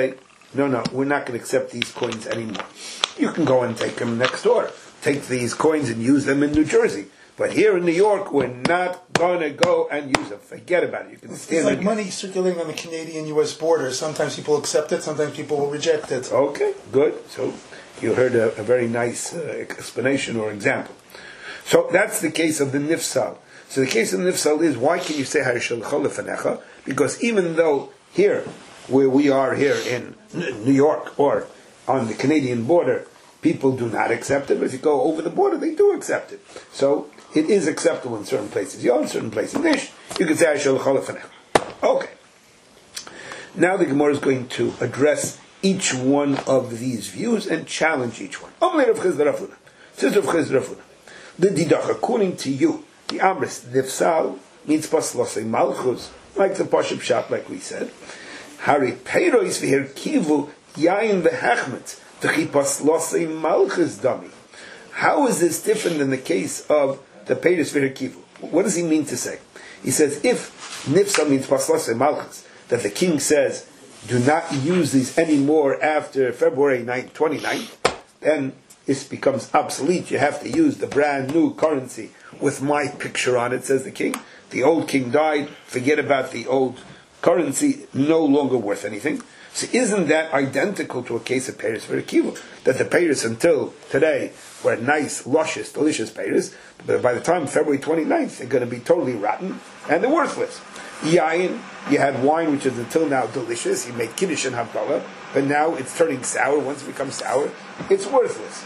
no, no, we're not going to accept these coins anymore. You can go and take them next door. Take these coins and use them in New Jersey. But here in New York, we're not going to go and use them. Forget about it. You can It's stand like and- money circulating on the Canadian-U S border. Sometimes people accept it, sometimes people will reject it. Okay, good. So you heard a, a very nice uh, explanation or example. So that's the case of the nifsal. So the case of the nifsal is, why can you say Harishal Cholafanecha? Because even though here, where we are here in N- New York or on the Canadian border, people do not accept it, but if you go over the border, they do accept it. So it is acceptable in certain places. You are in certain places. Nish, you can say Harishal Cholafanecha. Okay. Now the Gemara is going to address each one of these views and challenge each one. Says Rav Chizda Rav Huna, the didach, according to you, the Amris nifsal means paslosei malchus, like the Pashup Shot, like we said. Hari peiros v'her kivu yain v'hechmet t'chi paslosei malchus dami. How is this different than the case of the peiros v'her kivu? What does he mean to say? He says, if nifsal means paslosei malchus, that the king says, do not use these anymore after February twenty-ninth, then this becomes obsolete. You have to use the brand new currency with my picture on it, says the king. The old king died, forget about the old currency, no longer worth anything. So isn't that identical to a case of Peiros V'Rekivu? That the Peiros until today were nice, luscious, delicious Peiros, but by the time February twenty-ninth, they're going to be totally rotten and they're worthless. Yain, you had wine which is until now delicious, you made Kiddush and Havdalah, but now it's turning sour. Once it becomes sour, it's worthless.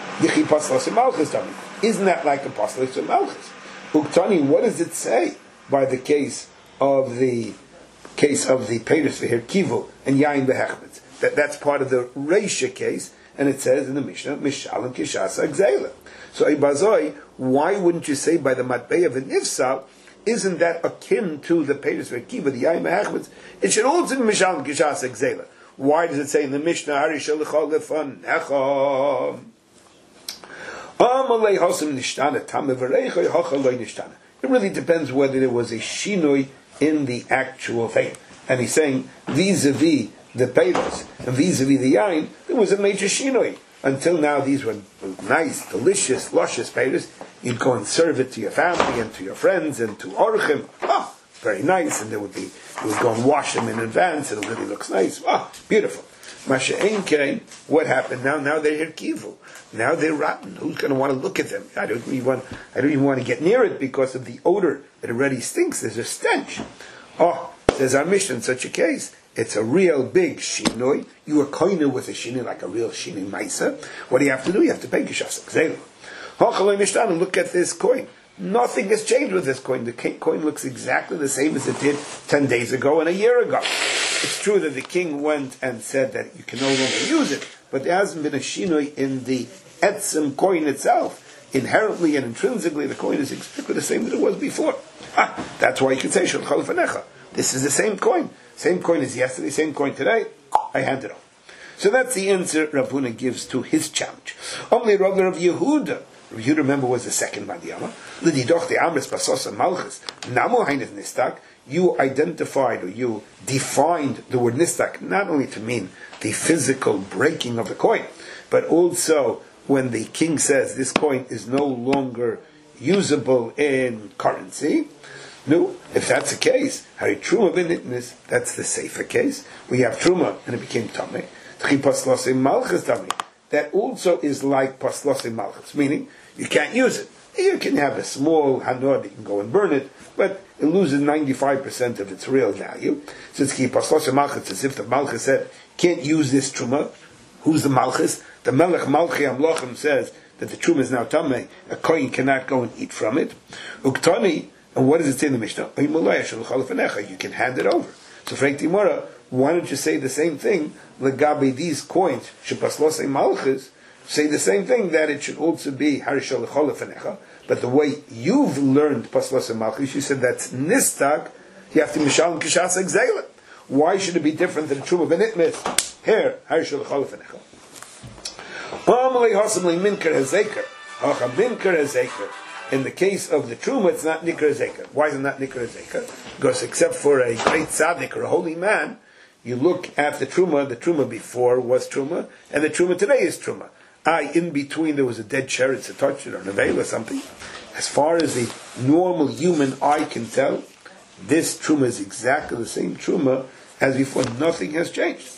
Isn't that like a Paslos of Malchus? Uktani, what does it say by the case of the case of the Peiros V'Her Kivu and Yain Behechmet? That that's part of the Reisha case, and it says in the Mishnah, Mishalim Kishasa Gzeila. So Ibazoi, why wouldn't you say by the Matbei of an Nifsal, isn't that akin to the Peiros V'Her Kivu, the Yain Behechmet? It should also be Mishalim Kishasa Gzeila. Why does it say in the Mishnah, Harishal Lefanecha? It really depends whether there was a shinoi in the actual thing. And he's saying, vis-a-vis the peiros and vis-a-vis the yain, there was a major shinoi. Until now, these were nice, delicious, luscious peiros. You'd go and serve it to your family and to your friends and to orchim. Ah, very nice. And there would be, you would go and wash them in advance, and it really looks nice. Ah, beautiful. Masha'en, what happened now? Now they're here kivu. Now they're rotten. Who's going to want to look at them? I don't even want. I don't even want to get near it because of the odor. It already stinks. There's a stench. Oh, says our Mishnah in such a case, it's a real big shinoi. You are koine with a shinoi like a real shinoi maisa. What do you have to do? You have to pay kishas gzeila. Hachalei mishtana. Look at this coin. Nothing has changed with this coin. The coin looks exactly the same as it did ten days ago and a year ago. It's true that the king went and said that you can no longer use it, but there hasn't been a shinoi in the etzem coin itself. Inherently and intrinsically, the coin is exactly the same that it was before. Ah, that's why you can say Shul Chalafanecha. This is the same coin. Same coin as yesterday, same coin today. I hand it over. So that's the answer Rav Huna gives to his challenge. Only Rav Yehuda. Rav Yehuda, remember, was the second Madiyama. L'didoch the Amris Basos and Malchus. Namu Hainet Nistak. You identified or you defined the word nistak not only to mean the physical breaking of the coin, but also when the king says this coin is no longer usable in currency. No, if that's the case, Hari Truma B'nitnis, that's the safer case. We have Truma and it became Tameh. Tchi Paslosim Malchus Tameh. That also is like Paslosim Malchus, meaning you can't use it. You can have a small hanod, you can go and burn it, but it loses ninety-five percent of its real value. So it's ki paslos malchus, as if the malchus said, can't use this truma. Who's the malchus? The melech malchi amlochim says that the truma is now tamei. A kohen cannot go and eat from it. Uktani, and what does it say in the Mishnah? You can hand it over. So Frank Timora, why don't you say the same thing? Legabe these coins, shepaslos malchus, say the same thing, that it should also be harishal lecholefenecha. But the way you've learned paslos and malchus, you said that's nistak. You have to mishalim kishasa gzeila. Why should it be different than truma benitmis? Here, harishal lecholefenecha. Amalei hasamli minker hazeker. Hacha minker hazeker. In the case of the truma, it's not nikra hazeker. Why is it not nikra hazeker? Because except for a great tzaddik or a holy man, you look at the truma, the truma before was truma, and the truma today is truma. I, in between, there was a dead sheretz, a touch it, or a veil or something. As far as the normal human eye can tell, this truma is exactly the same truma as before. Nothing has changed.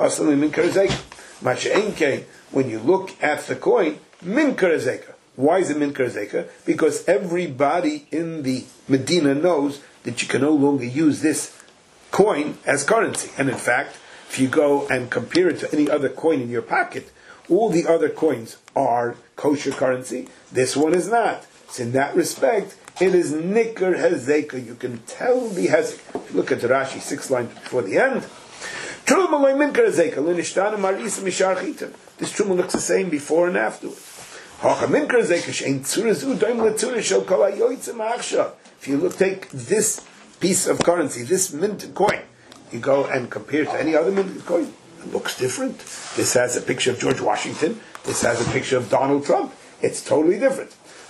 When you look at the coin, min karazeka. Why is it min karazeka? Because everybody in the Medina knows that you can no longer use this coin as currency. And in fact, if you go and compare it to any other coin in your pocket, all the other coins are kosher currency. This one is not. So in that respect, it is nikar hezeka. You can tell the hezek. If you look at the Rashi, six lines before the end. This truma looks the same before and afterwards. If you look, take this piece of currency, this minted coin, you go and compare it to any other minted coin, it looks different. This has a picture of George Washington. This has a picture of Donald Trump. It's totally different.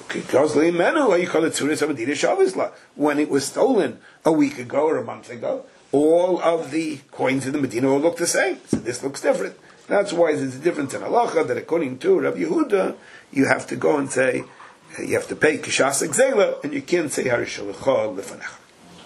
When it was stolen a week ago or a month ago, all of the coins in the Medina all look the same. So this looks different. That's why there's a difference in halacha that according to Rabbi Yehuda, you have to go and say, you have to pay kishas exela, and you can't say harishalecha lefanecha.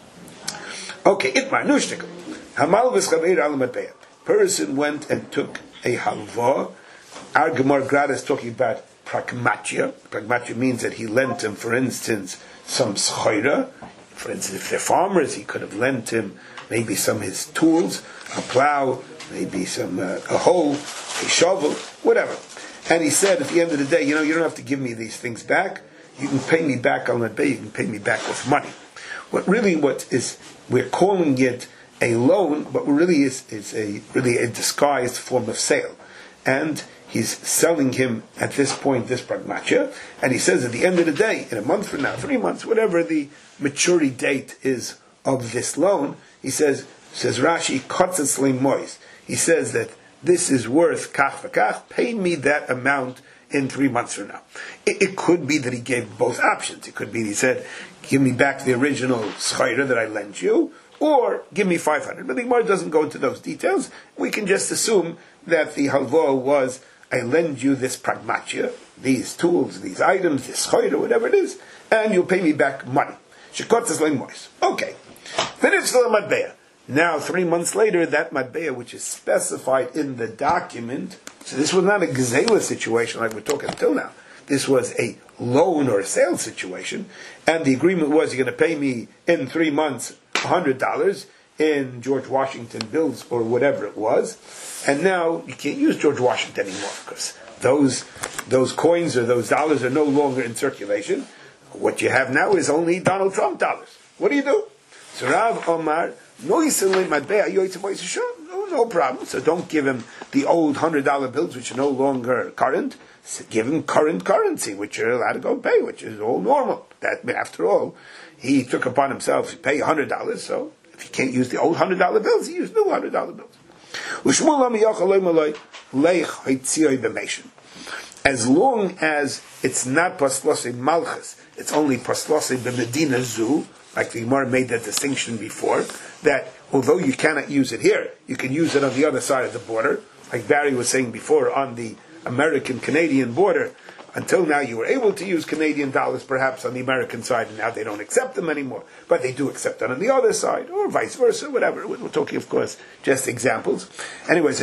Okay, itmar nushtik. Hamal v'schaveir alamatbeya. Person went and took a halva. Our Gemara Grad is talking about pragmatia. Pragmatia means that he lent him, for instance, some schayra. For instance, if they're farmers, he could have lent him maybe some of his tools, a plow, maybe some uh, a hoe, a shovel, whatever. And he said, at the end of the day, you know, you don't have to give me these things back. You can pay me back on that day. You can pay me back with money. What really, what is, we're calling it a loan, but really is is a really a disguised form of sale. And he's selling him at this point this pragmatia, and he says at the end of the day, in a month from now, three months, whatever the maturity date is of this loan, he says, says Rashi, kotzeslim mois. He says that this is worth kach v'kach, pay me that amount in three months from now. It, it could be that he gave both options. It could be he said, give me back the original schayra that I lent you, or give me five hundred. But the Gemara doesn't go into those details. We can just assume that the halva was, I lend you this pragmatia, these tools, these items, this schayra, whatever it is, and you'll pay me back money. Okay. Finished the matbeya. Now, three months later, that matbeya, which is specified in the document, so this was not a gzela situation like we're talking until now. This was a loan or a sale situation, and the agreement was you're going to pay me in three months one hundred dollars in George Washington bills or whatever it was, and now you can't use George Washington anymore because those those coins or those dollars are no longer in circulation. What you have now is only Donald Trump dollars. What do you do? So Rav Omar, no, no problem. So don't give him the old hundred dollar bills which are no longer current. So give him current currency, which you're allowed to go pay, which is all normal. That after all, he took upon himself to pay hundred dollars. So if he can't use the old hundred dollar bills, he used new hundred dollar bills. As long as it's not paslosei malchus, it's only paslosei b'medina zu. Like the Gemara made that distinction before, that although you cannot use it here, you can use it on the other side of the border. Like Barry was saying before, on the American-Canadian border, until now you were able to use Canadian dollars perhaps on the American side, and now they don't accept them anymore. But they do accept them on the other side, or vice versa, whatever. We're talking, of course, just examples. Anyways,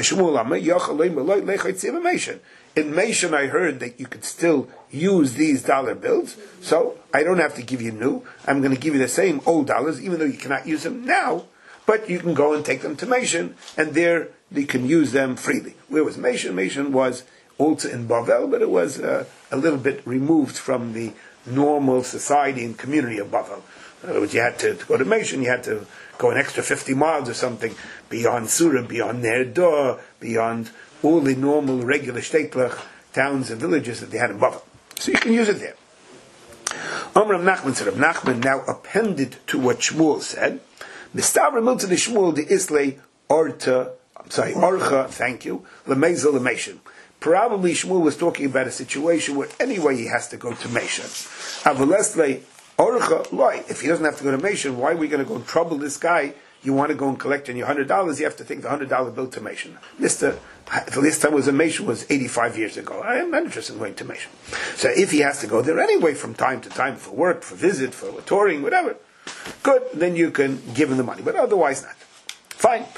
in Meishon, I heard that you could still use these dollar bills, so I don't have to give you new. I'm going to give you the same old dollars, even though you cannot use them now, but you can go and take them to Meishon, and there you can use them freely. Where was Meishon? Meishon was also in Bavel, but it was uh, a little bit removed from the normal society and community of Bavel. In other words, you had to, to go to Meishon, you had to go an extra fifty miles or something, beyond Surah, beyond Ner Dor, beyond all the normal, regular shtetlich towns and villages that they had in Bavel. So you can use it there. Amram Nachman said, Rav Nachman now appended to what Shmuel said, Mistavra Milta de Shmuel de Islay Orta, I'm sorry, Orcha, thank you, Lemeza Lemeshon. Probably Shmuel was talking about a situation where anyway he has to go to Meshon. Avalesle Orcha, why? If he doesn't have to go to Meshon, why are we going to go and trouble this guy you want to go and collect on your hundred dollars, you have to take the hundred dollar bill to Meshon. Mister The last time I was in Meshon was eighty-five years ago. I am not interested in going to Meshon. So if he has to go there anyway from time to time for work, for visit, for touring, whatever, good, then you can give him the money, but otherwise not. Fine.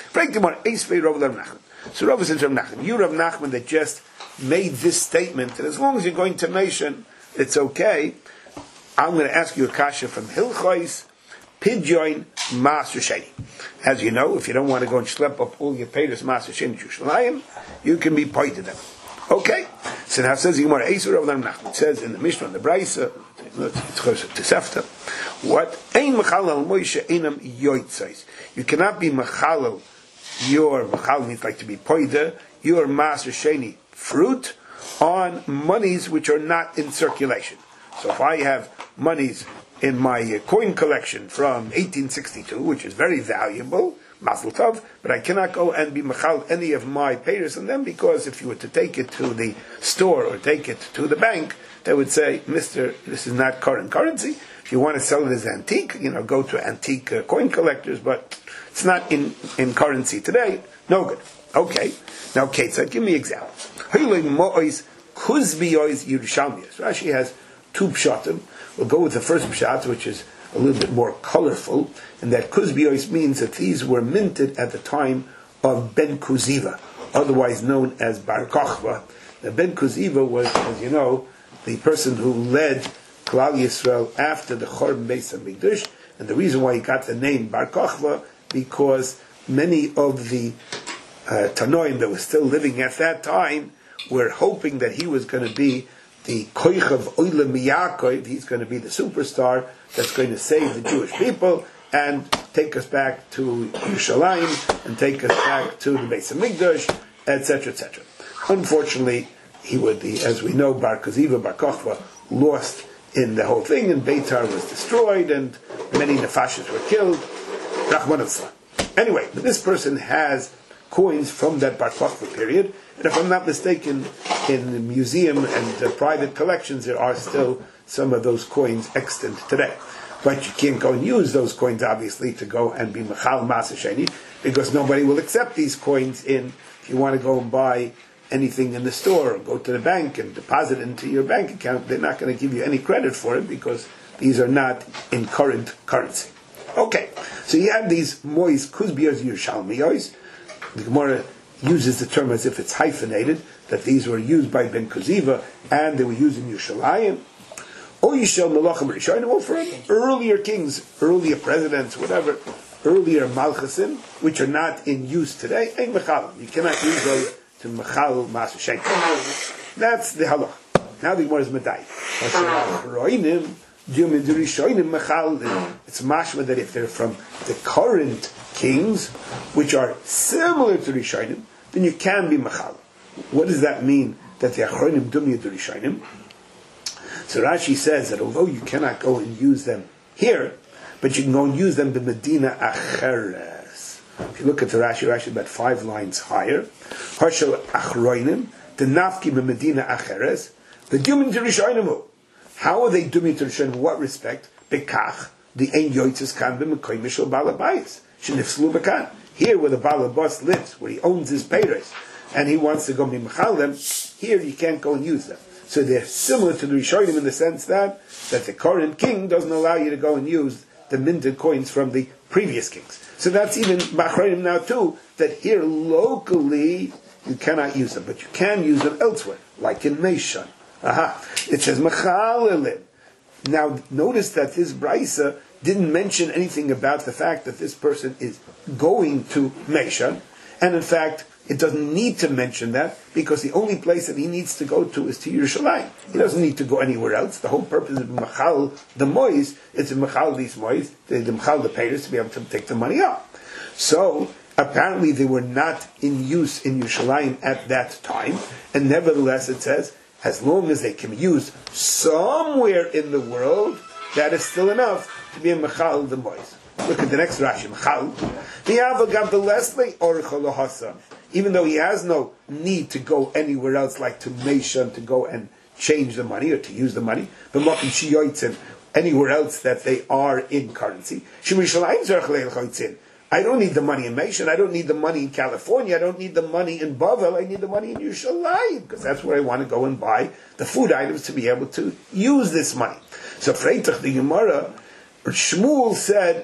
So Rav says, Rav Nachman, you Rav Nachman that just made this statement, that as long as you're going to Meshon, it's okay. I'm going to ask you a kasha from Hilchos Pidyon Maser Sheni. As you know, if you don't want to go and schlep up all your payers Maser Sheni to Yerushalayim, you can be pointed them. Okay. So now it says Gemara Eisur Rav Nachman. It says in the Mishnah, in the Brisa, it's closer to Sefta. What ein mechalal Moshe einam yoitzais. You cannot be mechalal. Your mechal means like to be poida. Your Maser Sheni fruit on monies which are not in circulation. So if I have monies in my uh, coin collection from eighteen sixty-two, which is very valuable, Mazel Tov, but I cannot go and be mechal any of my payers on them, because if you were to take it to the store or take it to the bank, they would say, Mister, this is not current currency. If you want to sell it as antique, you know, go to antique uh, coin collectors, but it's not in, in currency today. No good. Okay. Now, Kate said, give me an example. Rashi has two pshatim. We'll go with the first pshat, which is a little bit more colorful, and that kuzbiyos means that these were minted at the time of Ben Kuziva, otherwise known as Bar Kochva. Now, Ben Kuziva was, as you know, the person who led Klal Yisrael after the Chorban Beis HaMikdash, and the reason why he got the name Bar Kochva, because many of the uh, Tanoim that were still living at that time were hoping that he was going to be the Koich of Oilem Yaakov, he's going to be the superstar that's going to save the Jewish people and take us back to Yerushalayim and take us back to the Beis HaMikdash, et cetera, et cetera. Unfortunately, he would, the, as we know, Bar Koziva, Bar Kochva, lost in the whole thing, and Beitar was destroyed, and many Nefashis were killed. Rahman al-Islam. Anyway, but this person has coins from that Bar Kochva period, and if I'm not mistaken, in the museum and uh, private collections, there are still some of those coins extant today. But you can't go and use those coins, obviously, to go and be Mechal Maser Sheni, because nobody will accept these coins in, if you want to go and buy anything in the store, or go to the bank and deposit it into your bank account, they're not going to give you any credit for it, because these are not in current currency. Okay, so you have these mois kuzbiyos Yerushalmiyos. The Gemara uses the term as if it's hyphenated, that these were used by Ben Kuziva and they were used in Yerushalayim. Or Yishel Melachim Rishonim, or for earlier kings, earlier presidents, whatever, earlier Malchasim, which are not in use today, ain't Mechal. You cannot use those to Mechal Maser Sheni. That's the halach. Now the Gemara is Medai. It's mashma that if they're from the current kings, which are similar to Rishonim, then you can be Mechal. What does that mean, that the Achronim Dumya to Rishonim? So Rashi says that although you cannot go and use them here, but you can go and use them in Medina Acheres. If you look at the Rashi, Rashi about five lines higher. Harshal Achronim, the Nafki Medina Acheres, the Dumya to Rishonim. How are they Dumya to Rishonim? In what respect? Bekach, the Ein Yoitzes Kan B'Mekoy Mishal Balabayis. Shenifslu Bekan. Here where the Balabas lives, where he owns his payers, and he wants to go be Mechal them, here you can't go and use them. So they're similar to the Rishonim in the sense that, that the current king doesn't allow you to go and use the minted coins from the previous kings. So that's even Bachronim now too, that here locally you cannot use them, but you can use them elsewhere, like in Meishan. Aha. It says Mechal Elim. Now notice that this Brisa didn't mention anything about the fact that this person is going to Meishan, and in fact, it doesn't need to mention that, because the only place that he needs to go to is to Yerushalayim. He doesn't need to go anywhere else. The whole purpose of Mechal the Mois is to Mechal these Mois, the, the Mechal the payers, to be able to take the money out. So, apparently they were not in use in Yerushalayim at that time, and nevertheless it says, as long as they can be used somewhere in the world, that is still enough to be a Mechal the Mois. Look at the next Rashi, Mechal. Even though he has no need to go anywhere else, like to Meishan, to go and change the money or to use the money, but anywhere else that they are in currency. I don't need the money in Meshan. I don't need the money in California. I don't need the money in Bavel. I need the money in Yerushalayim because that's where I want to go and buy the food items to be able to use this money. So Freitach the Gemara, Shmuel said,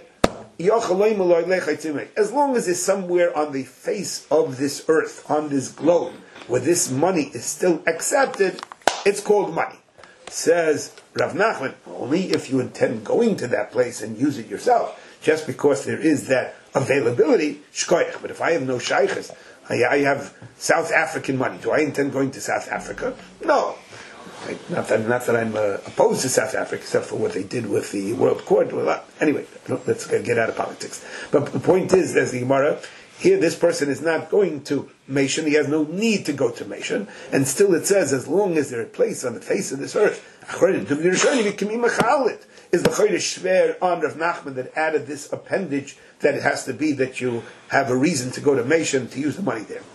as long as it's somewhere on the face of this earth, on this globe, where this money is still accepted, it's called money. Says Rav Nachman, only if you intend going to that place and use it yourself. Just because there is that availability, shkoyach. But if I have no shaykhs, I, I have South African money. Do I intend going to South Africa? No. Right? Not that, not that I'm uh, opposed to South Africa, except for what they did with the World Court. Well, anyway, let's get out of politics. But the point is, there's the Gemara. Here, this person is not going to Meshan. He has no need to go to Meshan. And still it says, as long as they're placed on the face of this earth, is the Chodesh Shver on Rav Nachman that added this appendage that it has to be that you have a reason to go to Meshan to use the money there.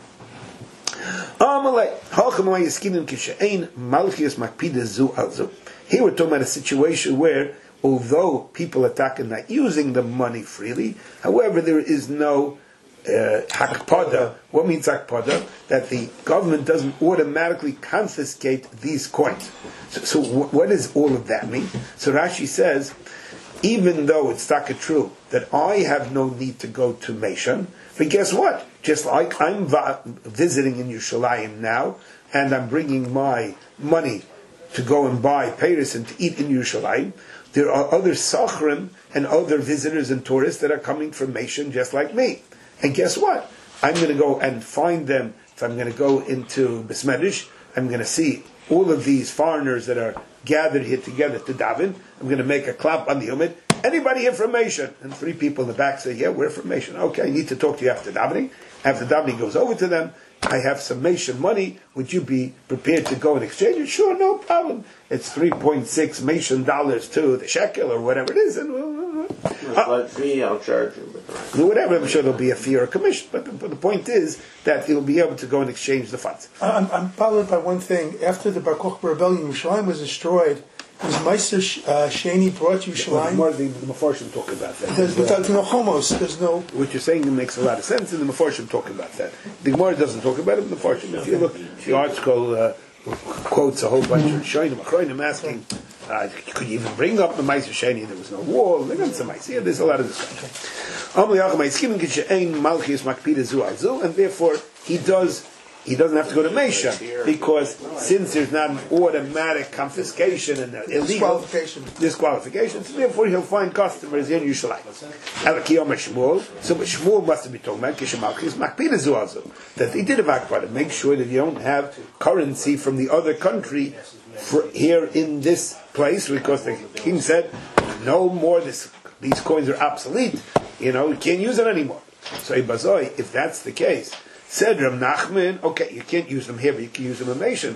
Here we're talking about a situation where, although people are talking not using the money freely, however, there is no Uh, hakpada. What means hakpada? That the government doesn't automatically confiscate these coins. So, so w- what does all of that mean? So Rashi says, even though it's taka true that I have no need to go to Meshan, but guess what? Just like I'm va- visiting in Yerushalayim now, and I'm bringing my money to go and buy peiros and to eat in Yerushalayim, there are other sachrim and other visitors and tourists that are coming from Meshan just like me. And guess what? I'm going to go and find them. If I'm going to go into Besmedish, I'm going to see all of these foreigners that are gathered here together to daven. I'm going to make a clap on the umid. Anybody here from Meshan? And three people in the back say, yeah, we're from Meshan. Okay, I need to talk to you after davening. After davening goes over to them. I have some Meshan money. Would you be prepared to go and exchange it? Sure, no problem. It's three point six Meshan dollars to the shekel or whatever it is. And uh, fee, I'll charge you. Whatever, I'm sure there'll be a fee or a commission. But the, but the point is that you'll be able to go and exchange the funds. I'm, I'm bothered by one thing. After the Bar Kokhba rebellion, Yerushalayim was destroyed. Was Meister uh, Sheni brought Yerushalayim? More the, the Mefarshim talk about that. There's, without no homos, there's no... What you're saying makes a lot of sense, and the Mefarshim talk about that. The Gemara doesn't talk about it, the Mefarshim. If you look, the article uh, quotes a whole bunch of Shonim, Achronim asking, uh, could you even bring up the Meister Sheni? There was no wall. They got some Meister. Yeah, there's a lot of discussion. And therefore, he does... He doesn't have to go to Mesha because since there's not an automatic confiscation and illegal disqualification, disqualification, so therefore he'll find customers in Yerushalayim. So Shmuel must have been talking about that he did a vakpad, make sure that you don't have currency from the other country for here in this place, because the king said no more. This, these coins are obsolete. You know, you can't use it anymore. So if that's the case. Said Rav Nachman, okay, you can't use them here, but you can use them in Meshan.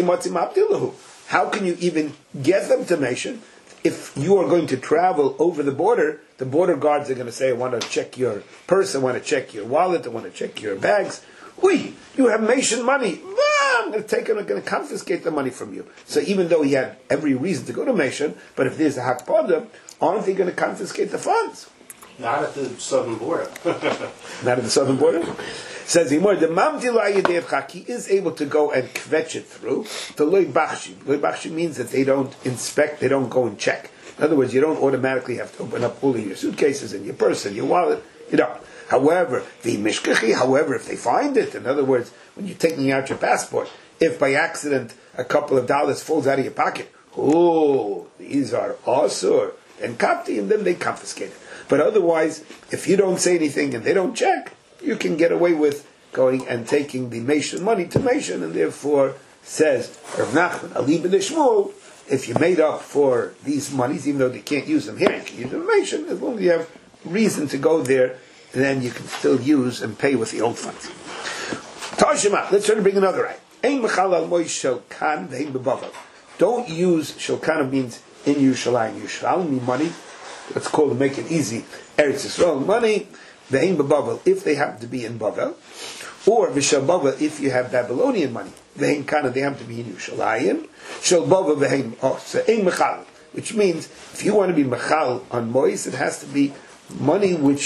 How can you even get them to Meshan? If you are going to travel over the border, the border guards are going to say, I want to check your purse, I want to check your wallet, I want to check your bags. Ui, you have Meshan money. Ah, I'm going to take it, I'm going to confiscate the money from you. So even though he had every reason to go to Meshan, but if there's a hakpada, aren't they going to confiscate the funds? Not at the southern border. Not at the southern border? Says the the Mamdi is able to go and kvetch it through. The loy bachshi. Loy bachshi means that they don't inspect, they don't go and check. In other words, you don't automatically have to open up all of your suitcases and your purse and your wallet. You don't. However, the mishkachi, however, if they find it, in other words, when you're taking out your passport, if by accident a couple of dollars falls out of your pocket, oh, these are asur and kapti, and then they confiscate it. But otherwise, if you don't say anything and they don't check, you can get away with going and taking the Meshan money to Meshan, and therefore says Rav Nachman, Ali ben Shmuel, if you made up for these monies, even though they can't use them here, you can use them in Meshan, as long as you have reason to go there, then you can still use and pay with the old funds. Tashima, let's try to bring another right. Ein mechal al moy shelkan ve'ein bebavel. Don't use shelkan, means in Yerushalayim. Yerushalayim money, let's call it, make it easy, Eretz Yisrael money, ve'ein bebavel, if they happen to be in Bavel, or v'shel bavel, if you have Babylonian money, ve'ein kana, they have to be in Yerushalayim, shel bavel ve'ein, oh, so ein mechal, which means if you want to be mechal on mois, it has to be money which is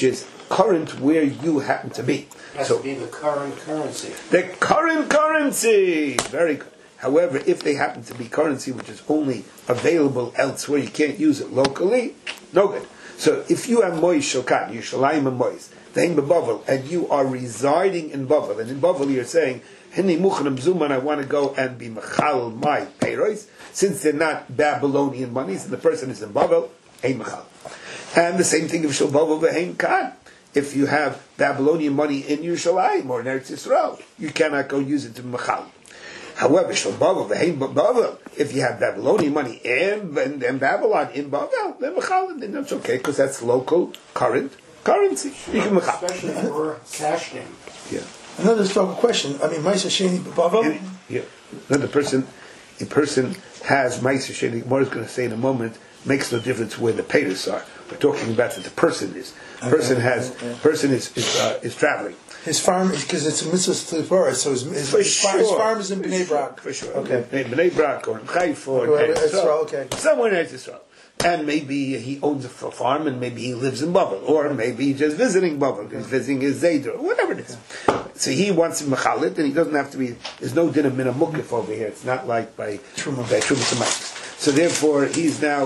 current where you happen to be. Has So to be the current currency. the current currency, very good. However, if they happen to be currency which is only available elsewhere, you can't use it locally, no good. So if you have Mois Shokan, Yerushalayim and Mois, then Bavel, and you are residing in Bavel, and in Bavel you're saying, Hini Muchanim Zuman, I want to go and be Mechal my payrois, since they're not Babylonian monies, and the person is in Bavel, Ein Mechal. And the same thing of Shal Bavel Ve'ein Kan. If you have Babylonian money in Yerushalayim or in Eretz Yisrael, you cannot go use it to Mechal. However, Shal Bavel Ve'ein Bavel, if you have Babylonian money in, in, in Babylon, in Bavel, then Mechal, then that's okay, because that's local, current currency. You can Mechal. Especially for cash game. Yeah. Another strong question. I mean, Ma'aser Sheni Bavel. Yeah. Another person, a person has Ma'aser Sheni. More is going to say in a moment. Makes no difference where the payers are. We're talking about that the person is. Person Okay, has. okay. Person is is, uh, is traveling. His farm, because it's a mitzvah to the forest, so his, his, For his, farm, his sure. farm is in For Bnei sure. Brak. For sure. Okay. In Bnei Brak or in Haifa or in Okay, Eretz Eretz Yisrael. Yisrael, okay. Somewhere in Eretz Yisrael. And maybe he owns a f- farm, and maybe he lives in Bavel, or maybe he's just visiting Bavel. He's visiting his Zayder, or whatever it is. So he wants to mechalit, and he doesn't have to be. There's no din of mina mukif over here. It's not like by Truma. by Trumas. So therefore, he's now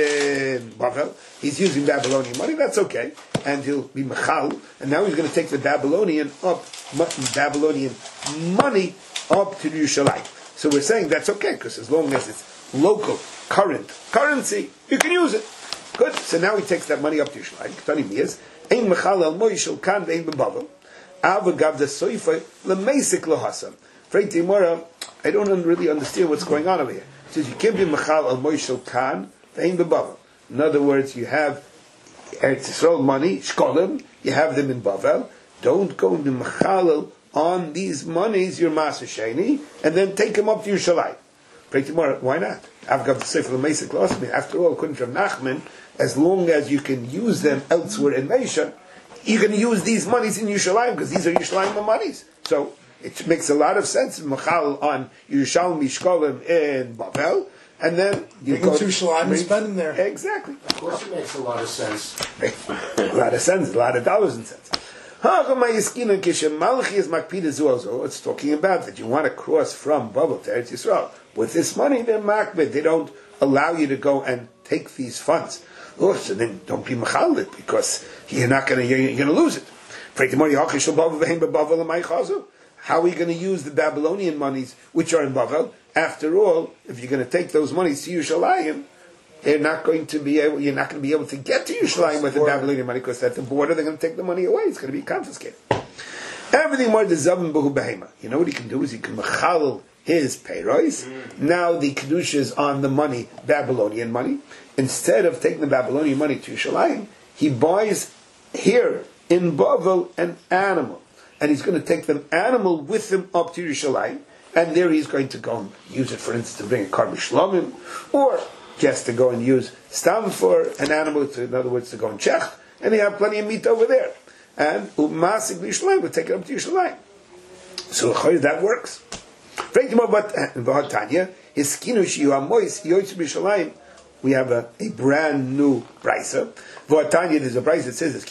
in Bavel. He's using Babylonian money. That's okay, and he'll be mechal. And now he's going to take the Babylonian up, Babylonian money up to Yerushalayim. So we're saying that's okay, because as long as it's local, current currency, you can use it. Good. So now he takes that money up to Yerushalayim. K'tani is ein mechal al moishel kan ve'ein bebavel. Ava gav the soifa lemeisik lohasam. Freit Timora, I don't really understand what's going on over here. It says you can't be mechal al moishel kan ve'ein bebavel. In other words, you have Eretz Yisrael money, shkolim, you have them in Bavel. Don't go and be mechalel on these monies, your Ma'aser Sheni, and then take them up to Yerushalayim. Pray tomorrow, why not? I've got the Sefer L'Meisik L'Osmi. After all, according to Nachman, as long as you can use them elsewhere in Meisha, you can use these monies in Yerushalayim, because these are Yerushalayim monies. So, it makes a lot of sense, mechal on Yerushalmi shkolim in Bavel, and then you Bring go them to Yerushalayim and spend them there. Exactly. Of course, it makes a lot of sense. A lot of cents, a lot of dollars and cents. It's talking about that you want to cross from Bavel to Eretz Yisrael. With this money, they're makbid. They don't allow you to go and take these funds. Oh, so then don't be mechalit, because you're not going to, you're, you're going to lose it. How are you going to use the Babylonian monies which are in Bavel? After all, if you're going to take those monies to Yerushalayim, they're not going to be able. You're not going to be able to get to Yerushalayim with the Babylonian money, because at the border they're going to take the money away. It's going to be confiscated. Everything more the zavim behu behema. You know what he can do is he can mechalel his payrois. Now the kedusha is on the money, Babylonian money. Instead of taking the Babylonian money to Yerushalayim, he buys here in Bavel an animal, and he's going to take the animal with him up to Yerushalayim, and there he's going to go and use it, for instance, to bring a karban shlomim, or just to go and use stam for an animal, to, in other words, to go and check, and they have plenty of meat over there. And umasik Yerushalayim would take it up to Yerushalayim. So that works. We have a, a brand new brisa. There's a brisa that says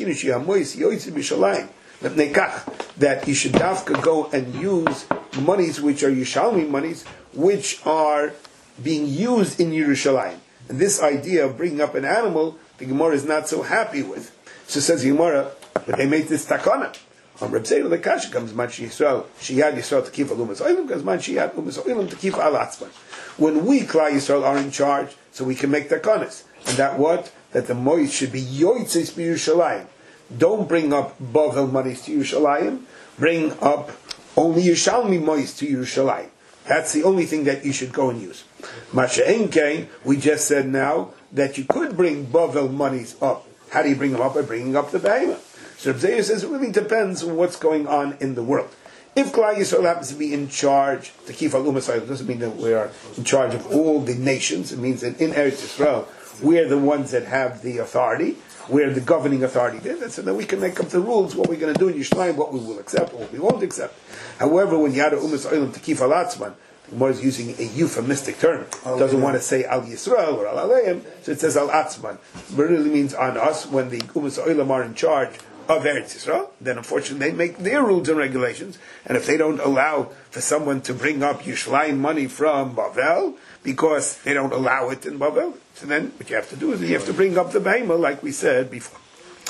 that you should dafka go and use monies which are Yerushalmi monies, which are being used in Yerushalayim. And this idea of bringing up an animal, the Gemara is not so happy with. So says the Gemara, but they made this takana. On Reb Zeir the Kasha comes man Yisrael, Shiyad Yisrael to keep alumas oilim, comes man Shiyad alumas oilim to keep alatzman. When we Klal Yisrael are in charge, so we can make takanas, and that what that the moed should be yoitzes b'Yerushalayim. Don't bring up Bavel monies to Yerushalayim. Bring up only Yerushalmi moed to Yerushalayim. That's the only thing that you should go and use. Masha Enkein, we just said now that you could bring Bavel monies up. How do you bring them up? By bringing up the behemoth. So Reb Zeir says it really depends on what's going on in the world. If Klal Yisrael happens to be in charge, to keep al umasayil, doesn't mean that we are in charge of all the nations. It means that in Eretz Yisrael, we're the ones that have the authority. We're the governing authority there. So then we can make up the rules, what we're going to do in Yerushalayim, what we will accept, what we won't accept. However, when you had umasayil to keep al atzman, the Gemara is using a euphemistic term. It doesn't want to say al Yisrael or al Aleim, so it says al atzman. It really means on us when the umasayil are in charge of Eretz Yisrael, then unfortunately they make their rules and regulations, and if they don't allow for someone to bring up Yerushalayim money from Bavel, because they don't allow it in Bavel, so then what you have to do is you have to bring up the Behema, like we said before.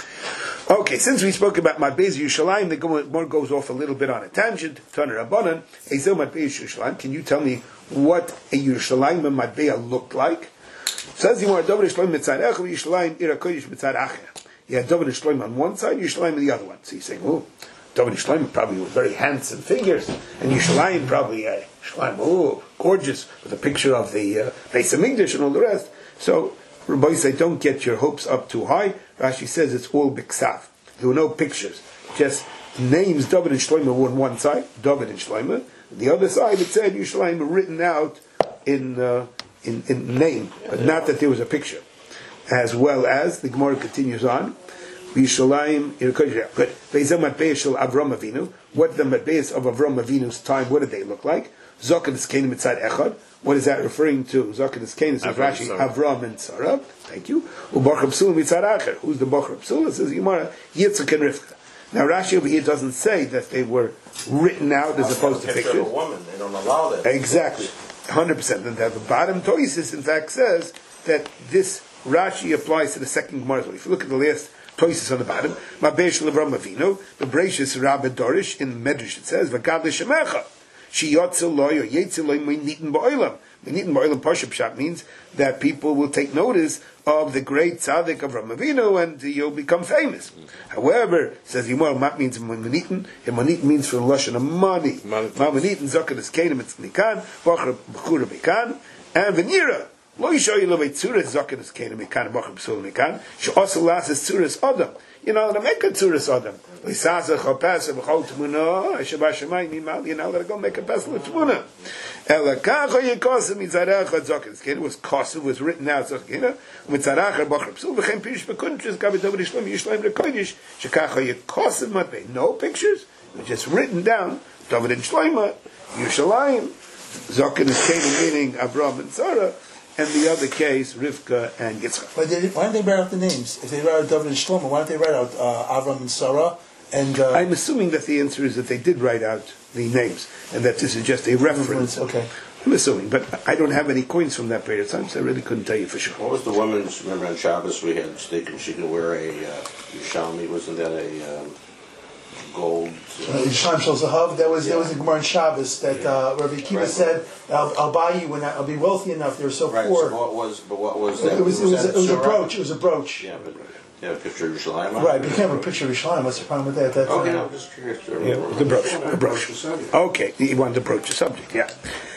Okay, since we spoke about Matbeis Yerushalayim, the Gemara goes off a little bit on a tangent. Taner Rabbanan, Ezel Matbeis Yerushalayim. Can you tell me what a Yerushalayim and Matbeis looked like? Says the Gemara, David Shloim Mitzad Echad, Yerushalayim Ira Kodesh Mitzad Acher. You had David Shloim on one side, Yerushalayim on the other one. So you're saying, oh, David Shloim probably were very handsome figures, and Yerushalayim probably, uh, Yerushalayim, oh, gorgeous, with a picture of the uh, Beis Hamikdash and all the rest. So Rabbi say, don't get your hopes up too high. Rashi says it's all biksav. There were no pictures. Just names, David and Shlomo were on one side, David and Shlomo. The other side, it said Yerushalayim written out in, uh, in, in name, but not that there was a picture. As well as, the Gemara continues on, Yerushalayim, good. Beizem Matbeis shel Avram Avinu. What the Matbeis of Avram Avinu's time, what did they look like? Zokan Eskenim Mitzad Echad. What is that referring to? Zokan Eskenim, says Rashi, Avram and Sarah. Thank you. U'Bachar Psul Mitzad Acher. Who's the Bachar Psul? It says Gemara, Yitzchak and Rivka. Now Rashi over here doesn't say that they were written out as opposed to pictures. A woman, they don't allow that. Exactly, one hundred percent. And the bottom Toisis, in fact, says that this Rashi applies to the second Gemara. If you look at the last Toisis on the bottom, Matbeis shel Avram Avinu, the Bereishis Rabbi Dorish in Medrash it says, V'gad l'shemecha, sheyotzel loy or yetzel loy me'nitin ba'olam. Me'nitin ba'olam Pashup Shap means that people will take notice of the great tzaddik of Avram Avinu and you'll become famous. However, says Yomar, Mat means Manitin, and Manitin means from the Lashon of money. Manitin Zakan is Kainam, it's Nikan, Bachar Bechura Bekan, and Venira. Lo Yishoy Lovei Tzuras Zakan is Kainam, Mekan, Bachar Bechura Mekan, she also lasts as Tzuras Adam. You know, to make a Tzuras Adam. Lisasa Chopasa Bechol Tmuna, Shabbat Shemai, Mimal, you now gotta go make a Pesel of Tmuna. Elakacha Yekosim Mitzarach Zakan is Kainam, was Kosu, was written out Zakan, Mitzarach Bachar Psul, V'chem Pirish Bekuntres, Gabi David Yishlam, Yishlam Rekoidish, Shekacha Yekosim Matbei. No pictures, it was just written down, David and Shloima, Yerushalayim, Zakan is Kainam, meaning Abraham and Sarah, and the other case, Rivka and Yitzchak. Why, did, why don't they write out the names? If they write out David and Shlomo, why don't they write out uh, Avram and Sarah? And uh, I'm assuming that the answer is that they did write out the names, and that this is just a reference. Okay. I'm assuming, but I don't have any coins from that period of time, so I really couldn't tell you for sure. What was the woman's, remember on Shabbos we had thinking she could wear a uh, Yerushalmi, wasn't that a um, gold? Uh, Yishlam Shel Zahav, that was, yeah. That was a Gemara in Shabbos that uh, Rabbi Akiva right. said, I'll, I'll buy you when I, I'll be wealthy enough, they're so right, poor. So what was, but what was that? It was, it was, it was, it was a brooch, it was a brooch. Yeah, but yeah, a picture of Yerushalayim. Right, but you can't have a picture of Yerushalayim, what's the problem with that? That's okay, uh, I'm just curious. Yeah, the brooch, the brooch. Okay, you wanted to broach the subject, yeah.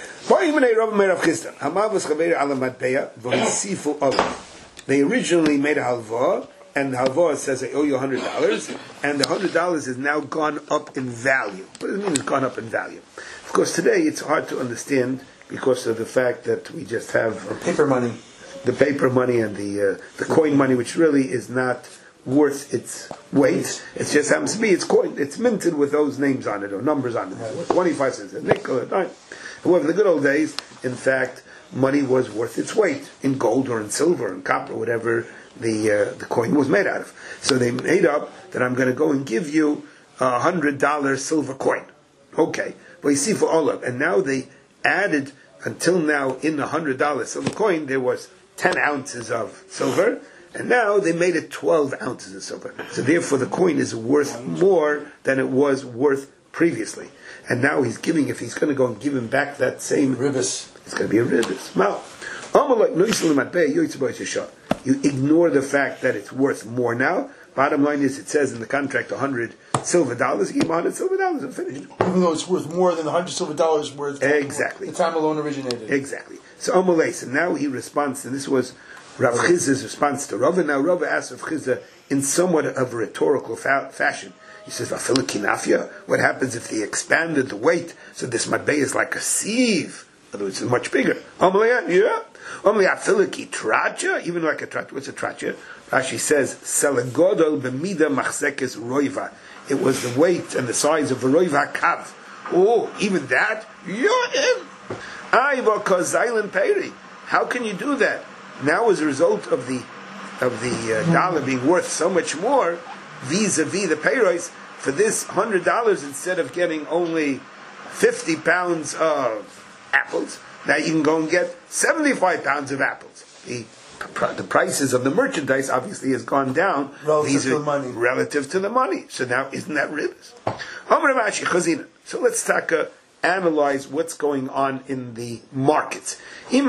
They originally made a halva, and the halva says I owe you a hundred dollars, and the hundred dollars is now gone up in value. What does it mean it's gone up in value? Of course, today it's hard to understand because of the fact that we just have or paper money, the paper money and the uh, the coin money, which really is not worth its weight. It just happens to be it's coin. It's minted with those names on it or numbers on it. Right. Twenty-five cents a nickel, a dime. However, in the good old days, in fact, money was worth its weight in gold or in silver and copper, whatever the uh, the coin was made out of. So they made up that I'm going to go and give you a hundred dollar silver coin. Okay, but you see for all of, and now they added until now in the hundred dollar silver coin there was ten ounces of silver, and now they made it twelve ounces of silver. So therefore, the coin is worth more than it was worth previously. And now he's giving, if he's going to go and give him back that same ribbis, it's going to be a ribbis. Now, you ignore the fact that it's worth more now. Bottom line is, it says in the contract one hundred silver dollars. Give him one hundred silver dollars and finish. Even though it's worth more than one hundred silver dollars worth. Exactly. The time alone originated. Exactly. So Amalei, and now he responds, and this was Rav Chiz's response to Rav. And now Rav asked Rav Chiz in somewhat of a rhetorical fa- fashion. He says, what happens if they expanded the weight so this matbei is like a sieve? In other words, it's much bigger. Yeah. Even like a tracha. What's a tracha? Rashi says, Selagodol b'mida machzekes roiva. It was the weight and the size of a roiva kav. Oh, even that? How can you do that? Now, as a result of the of the uh, dollar being worth so much more, vis-a-vis the payrois for this hundred dollars, instead of getting only fifty pounds of apples, now you can go and get seventy-five pounds of apples. The, the prices of the merchandise obviously has gone down relative to the money. Relative to the money. So now, isn't that ribs? So let's talk, uh, analyze what's going on in the markets. You're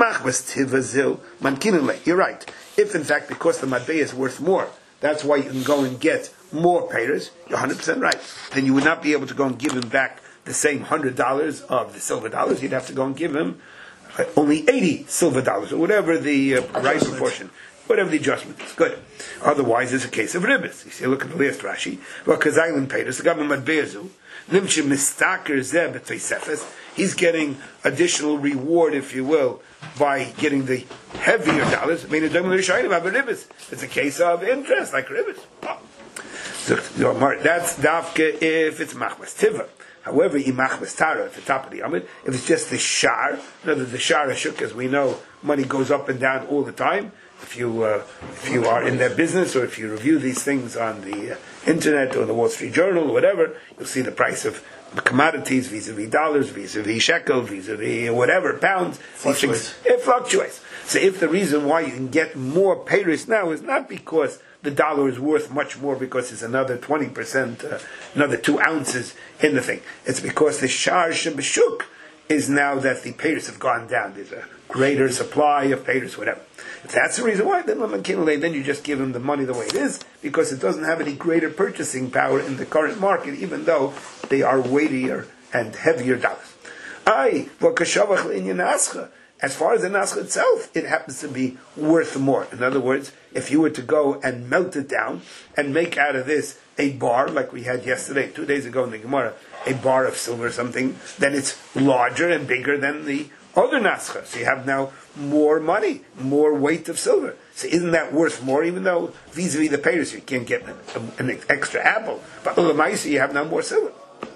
right. If in fact, because the matbeh is worth more, that's why you can go and get more payers, you're one hundred percent right. Then you would not be able to go and give him back the same one hundred dollars of the silver dollars. You'd have to go and give him only eighty silver dollars, or whatever the uh, right proportion, whatever the adjustment is. Good. Otherwise, it's a case of ribbis. You see, look at the last Rashi. Well, Kazailan paid us. The government matbeazu. Nimshim mistaker zeb etzeifes. He's getting additional reward, if you will, by getting the heavier dollars. I mean, it's a case of interest, like ribbis. Oh. So, that's dafke if it's machmas tiva. However, imachmas tara at the top of the amid, if it's just the shar, another the shar ashuk, as we know, money goes up and down all the time. If you uh, if you are in that business, or if you review these things on the uh, internet or the Wall Street Journal or whatever, you'll see the price of commodities vis-a-vis dollars, vis-a-vis shekel, vis-a-vis whatever pounds. Fluctuates. Things, it fluctuates. So if the reason why you can get more payers now is not because the dollar is worth much more because it's another twenty percent, uh, another two ounces in the thing. It's because the shar shebeshuk is now that the payers have gone down. There's a greater supply of payers, whatever. If that's the reason why, then then you just give him the money the way it is, because it doesn't have any greater purchasing power in the current market, even though they are weightier and heavier dollars. Aye, as far as the nascha itself, it happens to be worth more. In other words, if you were to go and melt it down and make out of this a bar, like we had yesterday, two days ago in the Gemara, a bar of silver or something, then it's larger and bigger than the other nascha. So you have now more money, more weight of silver. So isn't that worth more, even though vis-a-vis the payers you can't get an, an extra apple, but ulamaisa you have now more silver.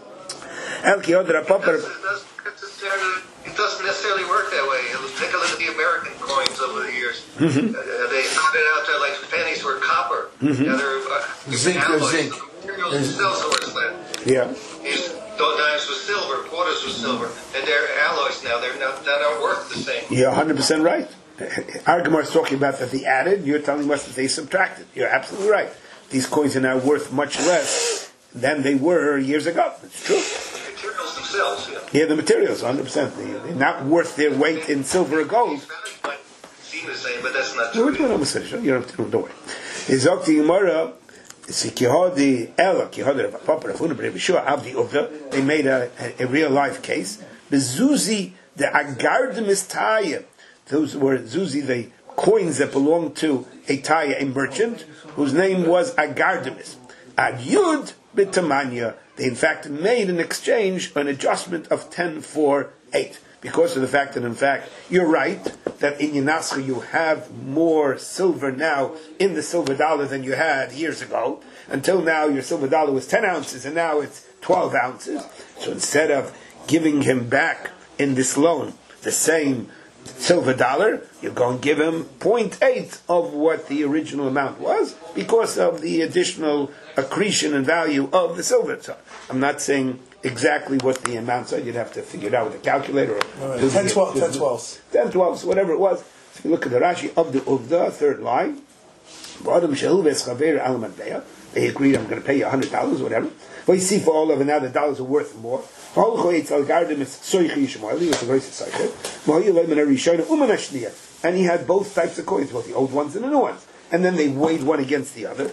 It doesn't necessarily work that way. Take a look at the American coins over the years. Mm-hmm. Uh, they started out there like pennies were copper. Mm-hmm. Now they're uh, zinc or zinc. Materials are still so worth that. Yeah. These dimes with silver, quarters with silver, and they're alloys now. They're not, they're not worth the same. You're one hundred percent right. Our Gemara is talking about that they added. You're telling us that they subtracted. You're absolutely right. These coins are now worth much less than they were years ago. It's true. Materials themselves, yeah. Yeah, the materials, one hundred percent. They're not worth their weight in silver or gold. Might seem the same, but that's not true. You don't have to, don't worry. Izokti Gemara, Sikihodi Ella, Kihodi of Papa Rafuna, Brebishua, Avdi Uvda, they made a, a, a real life case. The Zuzi, the Agardimis Taya, those were Zuzi, the coins that belonged to a Taya, a merchant, whose name was Agardimis. Ad Yud Bitamanya. They in fact made an exchange, an adjustment of ten for eight. Because of the fact that in fact, you're right, that in Yanascha you have more silver now in the silver dollar than you had years ago. Until now your silver dollar was ten ounces and now it's twelve ounces. So instead of giving him back in this loan the same silver dollar, you're going to give him zero point eight of what the original amount was because of the additional accretion and value of the silver. So I'm not saying exactly what the amounts are. You'd have to figure it out with a calculator. Or right. ten, twelve, ten, twelve. ten, twelve, whatever it was. So if you look at the Rashi of the Uvda, third line, they agreed, I'm going to pay you one hundred dollars, whatever. Well, you see, for all of it now, the dollars are worth more. And he had both types of coins, both the old ones and the new ones. And then they weighed one against the other.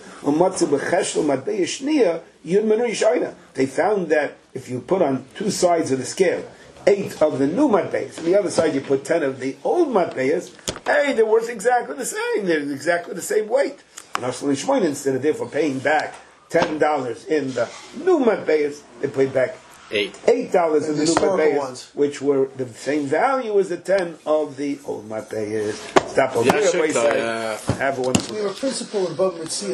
They found that if you put on two sides of the scale eight of the new matbeyas, and the other side you put ten of the old matbeyas, hey, they're worth exactly the same. They're exactly the same weight. And instead of therefore paying back ten dollars in the new matbeyas, they paid back Eight. Eight dollars in the new matbeyas, ones, which were the same value as the ten of the old matbeyas. Stop over here, uh, have a wonderful. We have a principle in Bava Metzia.